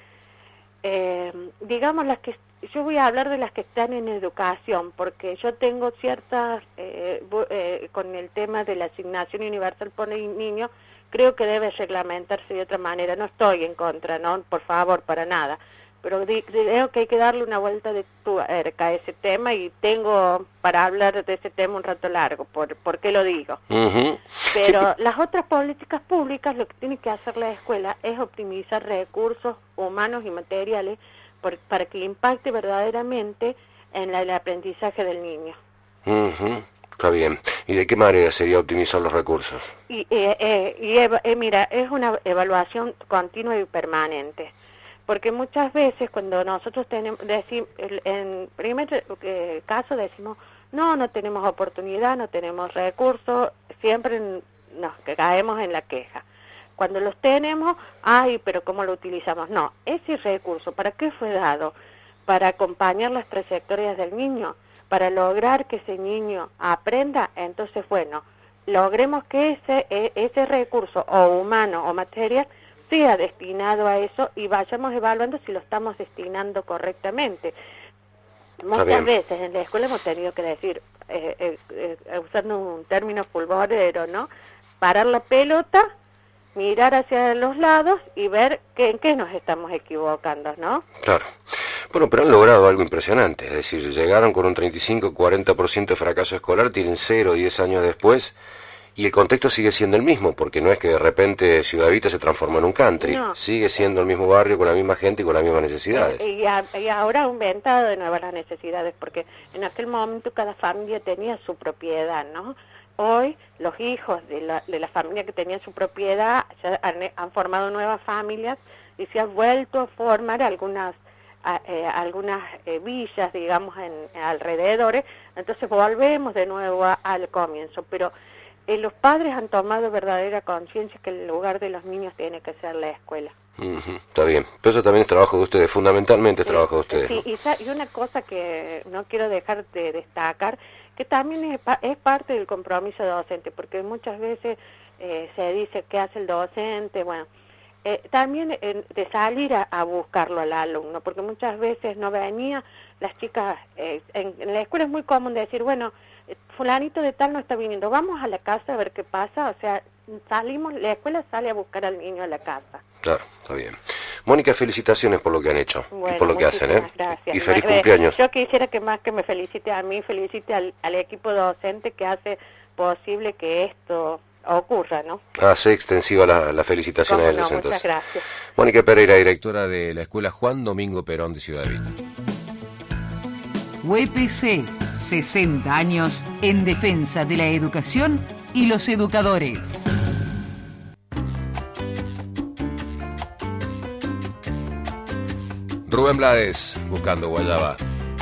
eh, digamos las que, yo voy a hablar de las que están en educación, porque yo tengo ciertas, eh, eh, con el tema de la asignación universal por niño, creo que debe reglamentarse de otra manera. No estoy en contra, no, por favor, para nada. Pero creo que hay que darle una vuelta de tuerca a ese tema y tengo para hablar de ese tema un rato largo, ¿por, ¿por qué lo digo? Uh-huh. Pero sí. Las otras políticas públicas, lo que tiene que hacer la escuela es optimizar recursos humanos y materiales por, para que impacte verdaderamente en la, el aprendizaje del niño. Uh-huh. Está bien. ¿Y de qué manera sería optimizar los recursos? Y, eh, eh, y eh, mira, es una evaluación continua y permanente. Porque muchas veces cuando nosotros tenemos, decimos, en primer eh, caso decimos, no, no tenemos oportunidad, no tenemos recursos, siempre nos caemos en la queja. Cuando los tenemos, ay, pero ¿cómo lo utilizamos? No, ese recurso, ¿para qué fue dado? Para acompañar las trayectorias del niño, para lograr que ese niño aprenda. Entonces, bueno, logremos que ese, ese recurso, o humano o material, sea destinado a eso y vayamos evaluando si lo estamos destinando correctamente. Muchas veces en la escuela hemos tenido que decir, eh, eh, eh, usando un término fulgorero, ¿no? Parar la pelota, mirar hacia los lados y ver que, en qué nos estamos equivocando, ¿no? Claro. Bueno, pero han logrado algo impresionante, es decir, llegaron con un treinta y cinco a cuarenta por ciento de fracaso escolar, tienen cero diez años después. Y el contexto sigue siendo el mismo, porque no es que de repente Ciudad Vista se transforma en un country, no. Sigue siendo el mismo barrio con la misma gente y con las mismas necesidades. Y, y, a, y ahora ha aumentado de nuevo las necesidades, porque en aquel momento cada familia tenía su propiedad, ¿no? Hoy los hijos de la, de la familia que tenían su propiedad ya han, han formado nuevas familias y se han vuelto a formar algunas a, eh, algunas eh, villas, digamos, en, en alrededores. Entonces volvemos de nuevo a, al comienzo, pero Eh, los padres han tomado verdadera conciencia que el lugar de los niños tiene que ser la escuela. Uh-huh, está bien, pero eso también es trabajo de ustedes, fundamentalmente es sí, trabajo de ustedes. Sí, ¿no? y, y una cosa que no quiero dejar de destacar, que también es, es parte del compromiso docente, porque muchas veces eh, se dice qué hace el docente, bueno, eh, también eh, de salir a, a buscarlo al alumno, porque muchas veces no venía, las chicas, eh, en, en la escuela es muy común decir, bueno, fulanito de tal no está viniendo, vamos a la casa a ver qué pasa, o sea, salimos, la escuela sale a buscar al niño a la casa. Claro, está bien. Mónica, felicitaciones por lo que han hecho, bueno, y por lo que hacen, ¿eh? Gracias. Y feliz eh, cumpleaños. Yo quisiera que más que me felicite a mí, felicite al, al equipo docente que hace posible que esto ocurra, ¿no? Hace extensiva la, la felicitación a ellos, no, entonces. Muchas gracias. Mónica Pereira, directora de la Escuela Juan Domingo Perón de Ciudad Vista. U E P C, sesenta años en defensa de la educación y los educadores. Rubén Blades, buscando Guayaba.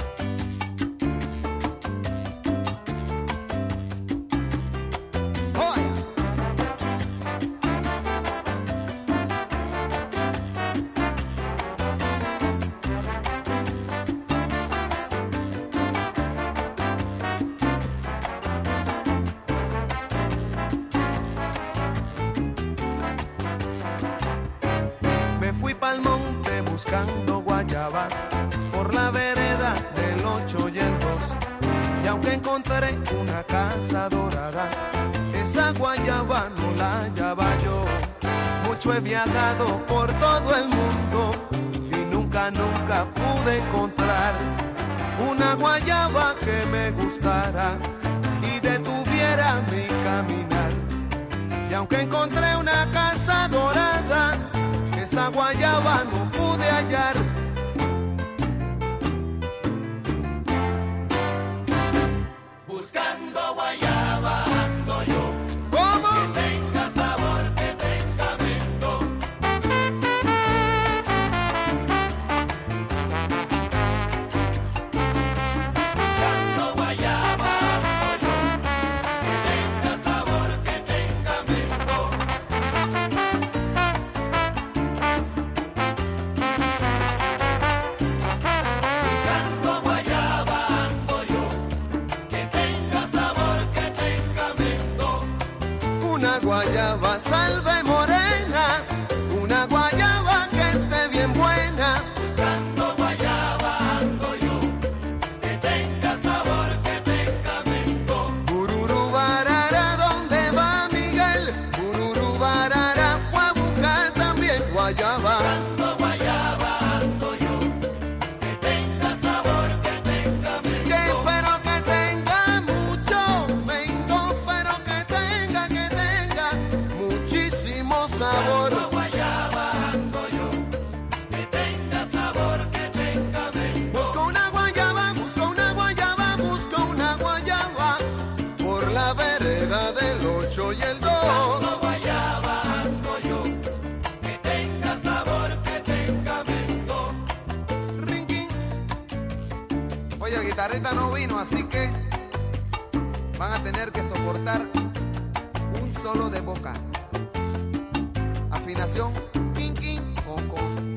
Buscando guayaba por la vereda de los Chollentos, y aunque encontré una casa dorada, esa guayaba no la hallaba yo. Mucho he viajado por todo el mundo y nunca, nunca pude encontrar una guayaba que me gustara y detuviera mi caminar. Y aunque encontré una casa dorada, esa guayaba no pude hallar. Buscando guayaba. guayaba salve morena, una guayaba que esté bien buena. Buscando guayaba ando yo, que tenga sabor, que tenga mento. Bururu barara, ¿dónde va Miguel? Bururu barara fue a buscar también guayaba. Buscando guayaba ando yo, que tenga sabor, que tenga mento. Que espero que tenga mucho mento, pero que tenga, que tenga muchísimo sabor. Buscando guayaba ando yo, que tenga sabor, que tenga mento. Busco una guayaba, busco una guayaba, busco una guayaba por la vereda del ocho y el dos. Buscando guayaba ando yo, que tenga sabor, que tenga mento. Rinquín. Oye, el guitarrista no vino, así que van a tener que soportar un solo de boca. Afinación, kin, kin, con, con.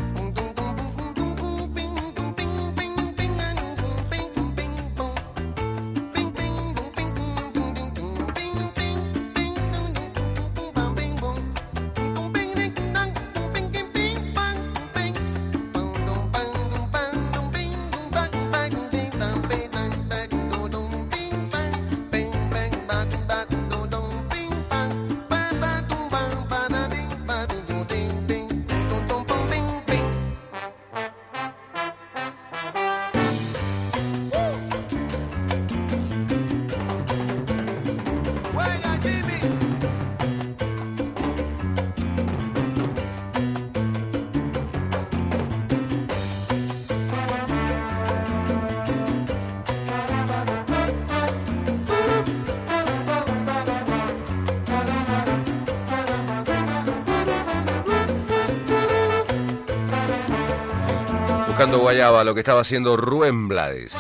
Buscando guayaba, lo que estaba haciendo Rubén Blades.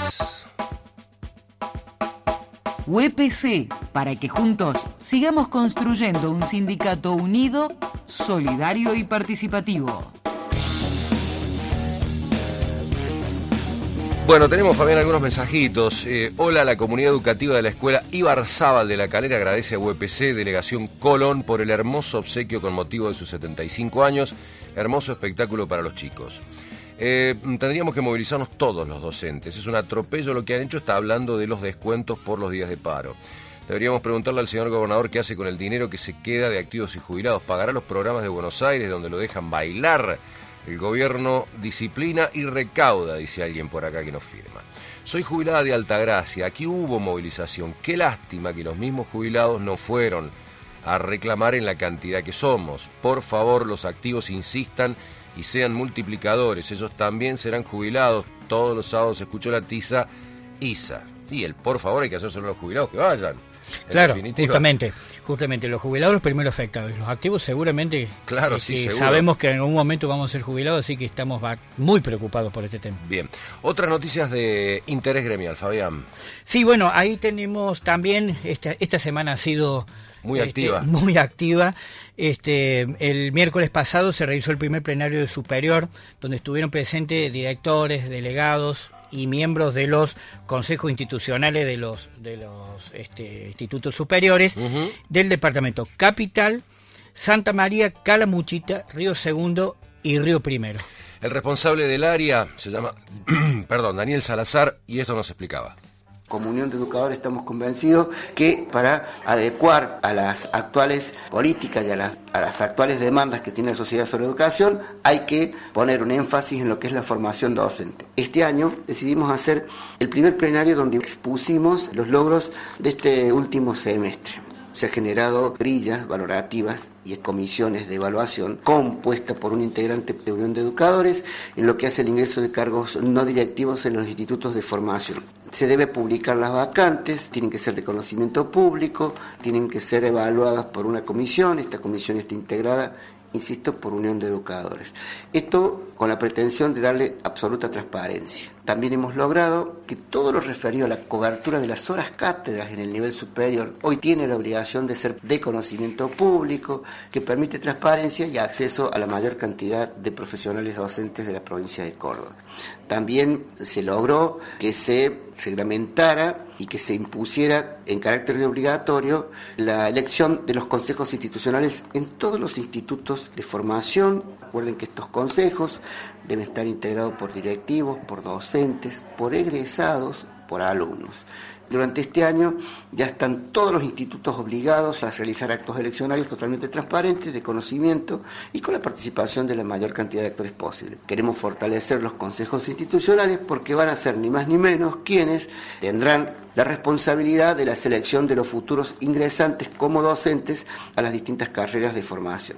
U E P C, para que juntos sigamos construyendo un sindicato unido, solidario y participativo. Bueno, tenemos, Fabián, algunos mensajitos. Eh, hola, la comunidad educativa de la escuela Ibarzábal de La Calera agradece a U E P C, Delegación Colón, por el hermoso obsequio con motivo de sus setenta y cinco años. Hermoso espectáculo para los chicos. Eh, tendríamos que movilizarnos todos los docentes. Es un atropello lo que han hecho. Está hablando de los descuentos por los días de paro. Deberíamos preguntarle al señor gobernador qué hace con el dinero que se queda de activos y jubilados. ¿Pagará los programas de Buenos Aires donde lo dejan bailar? El gobierno disciplina y recauda, dice alguien por acá que nos firma. Soy jubilada de Altagracia. Aquí hubo movilización. Qué lástima que los mismos jubilados no fueron a reclamar en la cantidad que somos. Por favor, los activos insistan y sean multiplicadores. Ellos también serán jubilados. Todos los sábados escucho la tiza Isa. Y el por favor hay que hacer solo a los jubilados que vayan. Claro, justamente, justamente los jubilados los primeros afectados, los activos seguramente, claro, eh, sí, que seguro. Sabemos que en algún momento vamos a ser jubilados, así que estamos muy preocupados por este tema. Bien, otras noticias de interés gremial, Fabián. Sí, bueno, ahí tenemos también, esta, esta semana ha sido muy este, activa. Muy activa. Este, el miércoles pasado se realizó el primer plenario de Superior, donde estuvieron presentes directores, delegados y miembros de los consejos institucionales de los de los este, institutos superiores uh-huh. del departamento Capital, Santa María, Calamuchita, Río Segundo y Río Primero. El responsable del área se llama, perdón, Daniel Salazar, y esto nos explicaba. Como Unión de Educadores estamos convencidos que para adecuar a las actuales políticas y a las, a las actuales demandas que tiene la sociedad sobre educación, hay que poner un énfasis en lo que es la formación docente. Este año decidimos hacer el primer plenario donde expusimos los logros de este último semestre. Se han generado grillas valorativas y comisiones de evaluación compuestas por un integrante de Unión de Educadores en lo que hace el ingreso de cargos no directivos en los institutos de formación. Se debe publicar las vacantes, tienen que ser de conocimiento público, tienen que ser evaluadas por una comisión. Esta comisión está integrada, insisto, por Unión de Educadores. Esto con la pretensión de darle absoluta transparencia. También hemos logrado que todo lo referido a la cobertura de las horas cátedras en el nivel superior hoy tiene la obligación de ser de conocimiento público, que permite transparencia y acceso a la mayor cantidad de profesionales docentes de la provincia de Córdoba. También se logró que se reglamentara y que se impusiera en carácter de obligatorio la elección de los consejos institucionales en todos los institutos de formación. Recuerden que estos consejos deben estar integrados por directivos, por docentes, por egresados, por alumnos. Durante este año ya están todos los institutos obligados a realizar actos eleccionarios totalmente transparentes, de conocimiento y con la participación de la mayor cantidad de actores posible. Queremos fortalecer los consejos institucionales porque van a ser ni más ni menos quienes tendrán la responsabilidad de la selección de los futuros ingresantes como docentes a las distintas carreras de formación.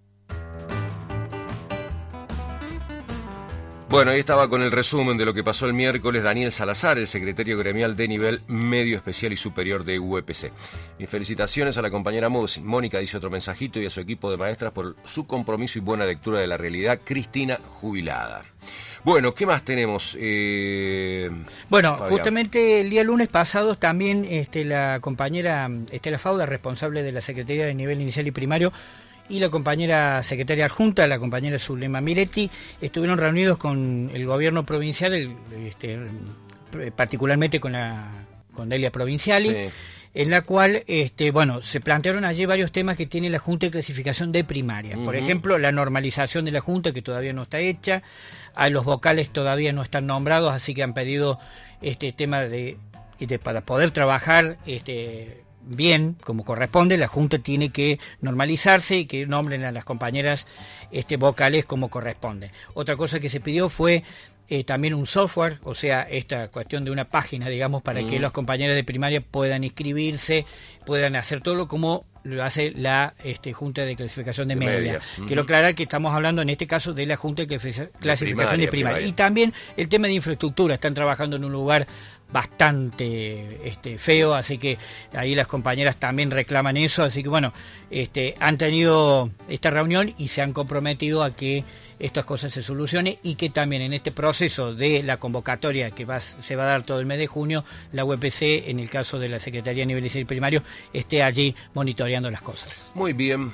Bueno, ahí estaba con el resumen de lo que pasó el miércoles Daniel Salazar, el secretario gremial de nivel medio, especial y superior de U E P C. Mis felicitaciones a la compañera Mónica, dice otro mensajito, y a su equipo de maestras por su compromiso y buena lectura de la realidad. Cristina, jubilada. Bueno, ¿qué más tenemos? Eh, bueno, Fabián. Justamente el día lunes pasado también este, la compañera Estela Fauda, responsable de la Secretaría de Nivel Inicial y Primario, y la compañera secretaria adjunta, la compañera Zulema Miretti, estuvieron reunidos con el gobierno provincial, el, este, particularmente con la con Delia Provinciali, sí. En la cual este, bueno, se plantearon allí varios temas que tiene la Junta de Clasificación de Primaria. Uh-huh. Por ejemplo, la normalización de la Junta, que todavía no está hecha, a los vocales todavía no están nombrados, así que han pedido este tema de, de para poder trabajar este bien, como corresponde, la Junta tiene que normalizarse y que nombren a las compañeras este, vocales como corresponde. Otra cosa que se pidió fue eh, también un software, o sea, esta cuestión de una página, digamos, para mm. que las compañeras de primaria puedan inscribirse, puedan hacer todo lo como lo hace la este, Junta de Clasificación de, de Media. media. Mm-hmm. Quiero aclarar que estamos hablando en este caso de la Junta de Clasificación de Primaria. De primaria. Y también el tema de infraestructura, están trabajando en un lugar bastante este, feo, así que ahí las compañeras también reclaman eso, así que bueno, este, han tenido esta reunión y se han comprometido a que estas cosas se solucionen y que también en este proceso de la convocatoria que va, se va a dar todo el mes de junio, la U E P C, en el caso de la Secretaría de Nivel Inicial y Primario, esté allí monitoreando las cosas. Muy bien.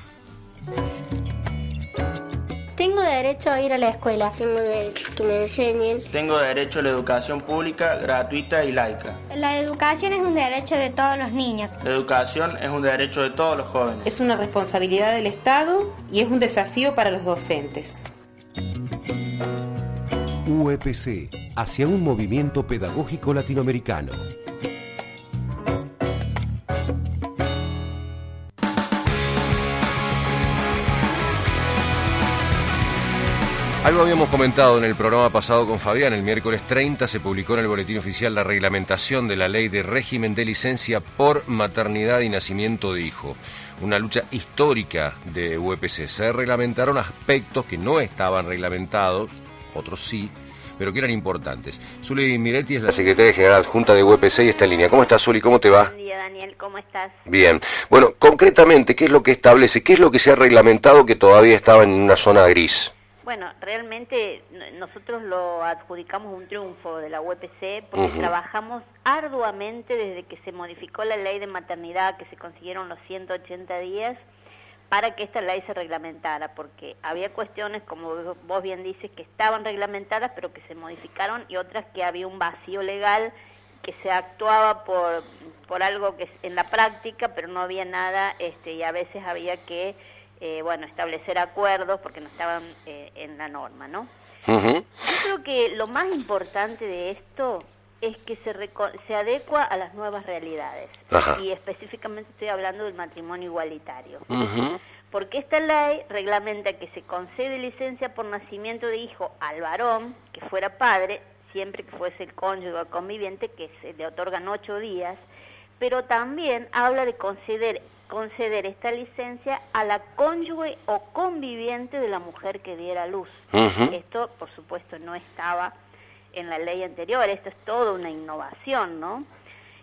Tengo derecho a ir a la escuela. Tengo derecho a que me enseñen. Tengo derecho a la educación pública, gratuita y laica. La educación es un derecho de todos los niños. La educación es un derecho de todos los jóvenes. Es una responsabilidad del Estado y es un desafío para los docentes. U E P C, hacia un movimiento pedagógico latinoamericano. Algo habíamos comentado en el programa pasado con Fabián. El miércoles treinta se publicó en el Boletín Oficial la reglamentación de la Ley de Régimen de Licencia por Maternidad y Nacimiento de Hijo. Una lucha histórica de U E P C. Se reglamentaron aspectos que no estaban reglamentados, otros sí, pero que eran importantes. Zuli Miretti es la secretaria general adjunta de U E P C y está en línea. ¿Cómo estás, Zuli? ¿Cómo te va? Buen día, Daniel. ¿Cómo estás? Bien. Bueno, concretamente, ¿qué es lo que establece? ¿Qué es lo que se ha reglamentado que todavía estaba en una zona gris? Bueno, realmente nosotros lo adjudicamos un triunfo de la U E P C porque uh-huh. trabajamos arduamente desde que se modificó la ley de maternidad, que se consiguieron los ciento ochenta días, para que esta ley se reglamentara, porque había cuestiones, como vos bien dices, que estaban reglamentadas pero que se modificaron y otras que había un vacío legal, que se actuaba por, por algo que en la práctica, pero no había nada este, y a veces había que Eh, bueno, establecer acuerdos porque no estaban eh, en la norma, ¿no? Uh-huh. Yo creo que lo más importante de esto es que se, reco- se adecua a las nuevas realidades. Ajá. Y específicamente estoy hablando del matrimonio igualitario. Uh-huh. Porque esta ley reglamenta que se concede licencia por nacimiento de hijo al varón que fuera padre, siempre que fuese el cónyuge o conviviente, que se le otorgan ocho días, pero también habla de conceder conceder esta licencia a la cónyuge o conviviente de la mujer que diera luz. Uh-huh. Esto, por supuesto, no estaba en la ley anterior, esto es toda una innovación, ¿no?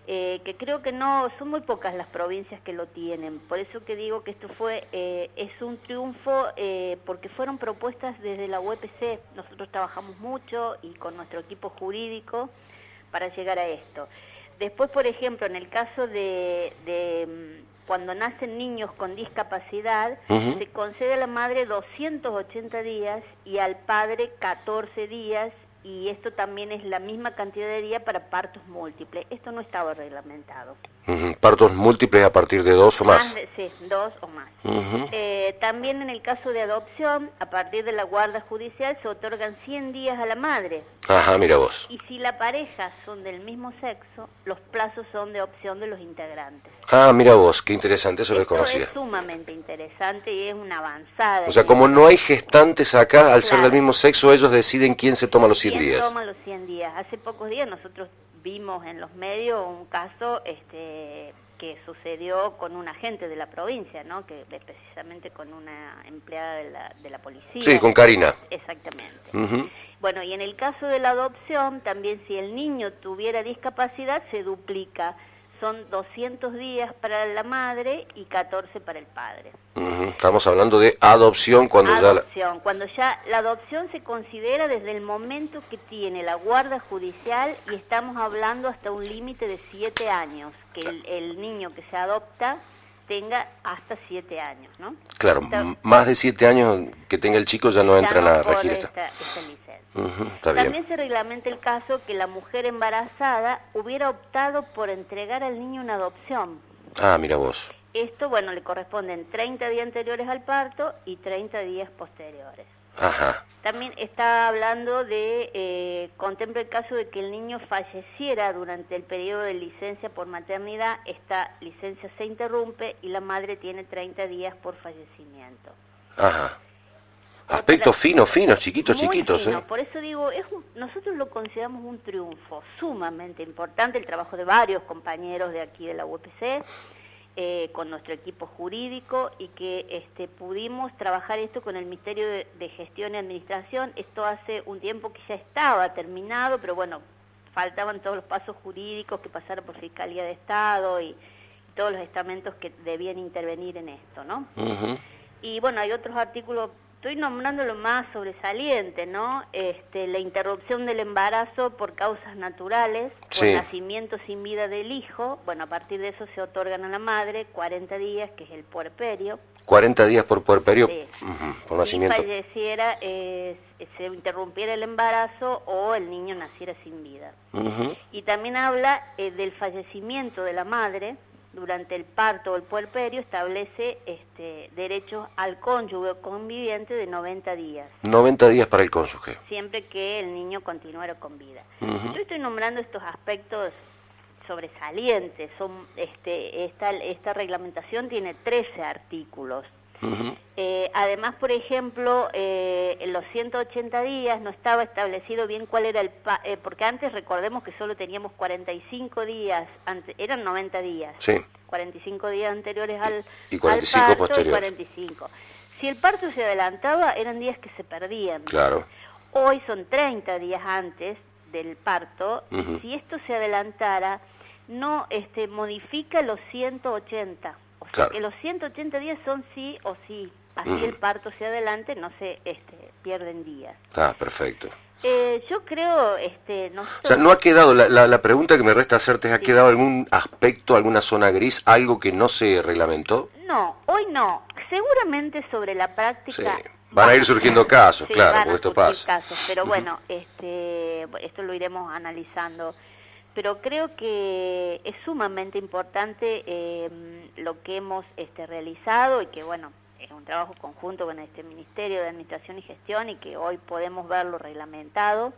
eh, que creo que no, son muy pocas las provincias que lo tienen. Por eso que digo que esto fue, eh, es un triunfo eh, porque fueron propuestas desde la U E P C. Nosotros trabajamos mucho y con nuestro equipo jurídico para llegar a esto. Después, por ejemplo, en el caso de, de cuando nacen niños con discapacidad, uh-huh. se concede a la madre doscientos ochenta días y al padre catorce días, y esto también es la misma cantidad de días para partos múltiples. Esto no estaba reglamentado. Uh-huh. Partos múltiples a partir de dos o más. más de, sí, dos o más. Uh-huh. Eh, también en el caso de adopción, a partir de la guarda judicial se otorgan cien días a la madre. Ajá, mira vos. Y si la pareja son del mismo sexo, los plazos son de opción de los integrantes. Ah, mira vos, qué interesante, eso lo desconocía. Es sumamente interesante y es una avanzada. O sea, como no hay gestantes acá, al claro. ser del mismo sexo, ellos deciden quién se toma los cien ¿Quién días. toma los cien días? Hace pocos días nosotros vimos en los medios un caso este, que sucedió con un agente de la provincia, ¿no? Que precisamente con una empleada de la, de la policía. Sí, con Karina. Exactamente. Uh-huh. Bueno, y en el caso de la adopción, también si el niño tuviera discapacidad, se duplica. Son doscientos días para la madre y catorce para el padre. Uh-huh. Estamos hablando de adopción cuando adopción, ya... La... cuando ya la adopción se considera desde el momento que tiene la guarda judicial, y estamos hablando hasta un límite de siete años, que el, el niño que se adopta tenga hasta siete años, ¿no? Claro, Esta, más de siete años que tenga el chico ya no entra en la regir esta. Esta, esta licencia. Uh-huh, está También bien. se reglamenta el caso que la mujer embarazada hubiera optado por entregar al niño una adopción. Ah, mira vos. Esto, bueno, le corresponden treinta días anteriores al parto y treinta días posteriores. Ajá. También está hablando de, eh, contempla el caso de que el niño falleciera durante el periodo de licencia por maternidad. Esta licencia se interrumpe y la madre tiene treinta días por fallecimiento. Ajá. Aspectos finos, finos, chiquitos, Muy chiquitos. fino. ¿eh? Por eso digo, es un, nosotros lo consideramos un triunfo sumamente importante, el trabajo de varios compañeros de aquí de la U E P C, eh, con nuestro equipo jurídico, y que este, pudimos trabajar esto con el Ministerio de, de Gestión y Administración. Esto hace un tiempo que ya estaba terminado, pero bueno, faltaban todos los pasos jurídicos que pasaran por Fiscalía de Estado y, y todos los estamentos que debían intervenir en esto, ¿no? Uh-huh. Y bueno, hay otros artículos. Estoy nombrando lo más sobresaliente, ¿no? Este, la interrupción del embarazo por causas naturales, sí. por nacimiento sin vida del hijo. Bueno, a partir de eso se otorgan a la madre cuarenta días, que es el puerperio. cuarenta días por puerperio, sí. uh-huh, por nacimiento. Si falleciera, eh, se interrumpiera el embarazo o el niño naciera sin vida. Uh-huh. Y también habla eh, del fallecimiento de la madre durante el parto o el puerperio. Establece este, derechos al cónyuge conviviente de noventa días. noventa días para el cónyuge. Siempre que el niño continuara con vida. Uh-huh. Yo estoy nombrando estos aspectos sobresalientes. Son, este, esta, esta reglamentación tiene trece artículos. Uh-huh. Eh, además, por ejemplo, eh, en los ciento ochenta días no estaba establecido bien cuál era el... Pa eh, porque antes, recordemos que solo teníamos cuarenta y cinco días, ante eran noventa días. Sí. cuarenta y cinco días anteriores al, y cuarenta y cinco al parto posteriores. y cuarenta y cinco. Si el parto se adelantaba, eran días que se perdían. Claro. Hoy son treinta días antes del parto. Uh-huh. Si esto se adelantara, no este, modifica los ciento ochenta. O sea, claro. que los ciento ochenta días son sí o sí. Así Uh-huh. el parto se adelante, no se este, pierden días. Ah, perfecto. Eh, yo creo, este, nosotros... O sea, no ha quedado, la, la, la pregunta que me resta hacerte es, ¿ha Sí. quedado algún aspecto, alguna zona gris, algo que no se reglamentó? No, hoy no. Seguramente sobre la práctica... Sí. Van a ir surgiendo casos, sí, claro, van a porque esto surgir pasa. casos, pero bueno, este, esto lo iremos analizando. Pero creo que es sumamente importante eh, lo que hemos este, realizado, y que bueno, es un trabajo conjunto con este Ministerio de Administración y Gestión, y que hoy podemos verlo reglamentado.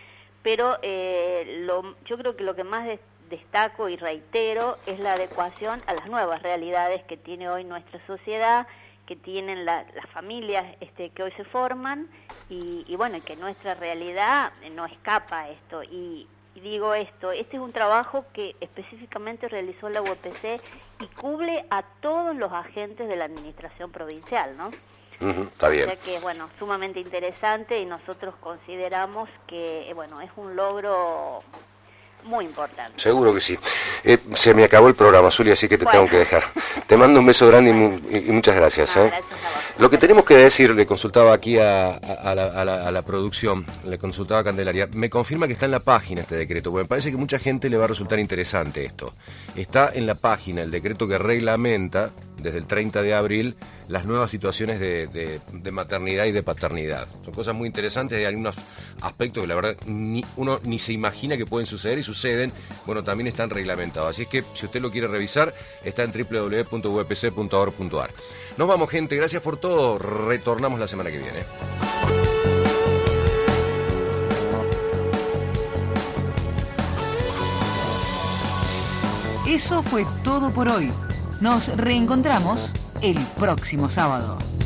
Pero eh, lo, yo creo que lo que más des, destaco y reitero es la adecuación a las nuevas realidades que tiene hoy nuestra sociedad, que tienen la, las familias este, que hoy se forman, y, y bueno, que nuestra realidad no escapa a esto. Y, y digo esto, este es un trabajo que específicamente realizó la U E P C y cubre a todos los agentes de la administración provincial, ¿no? Uh-huh, está bien. O sea que, bueno, sumamente interesante, y nosotros consideramos que, bueno, es un logro muy importante. Seguro que sí. Eh, se me acabó el programa, Zulia, así que te bueno. tengo que dejar. Te mando un beso grande y, mu y muchas gracias. No, ¿eh? gracias a vos. Lo que tenemos que decir, le consultaba aquí a, a, a, la, a, la, a la producción, le consultaba a Candelaria, me confirma que está en la página este decreto, porque me parece que mucha gente le va a resultar interesante esto. Está en la página el decreto que reglamenta, desde el treinta de abril, las nuevas situaciones de, de, de maternidad y de paternidad. Son cosas muy interesantes, hay algunos aspectos que la verdad ni, uno ni se imagina que pueden suceder y suceden, bueno, también están reglamentados. Así es que si usted lo quiere revisar, está en doble u doble u doble u punto u e p c punto org punto a r. Nos vamos, gente, gracias por todo, retornamos la semana que viene. Eso fue todo por hoy. Nos reencontramos el próximo sábado.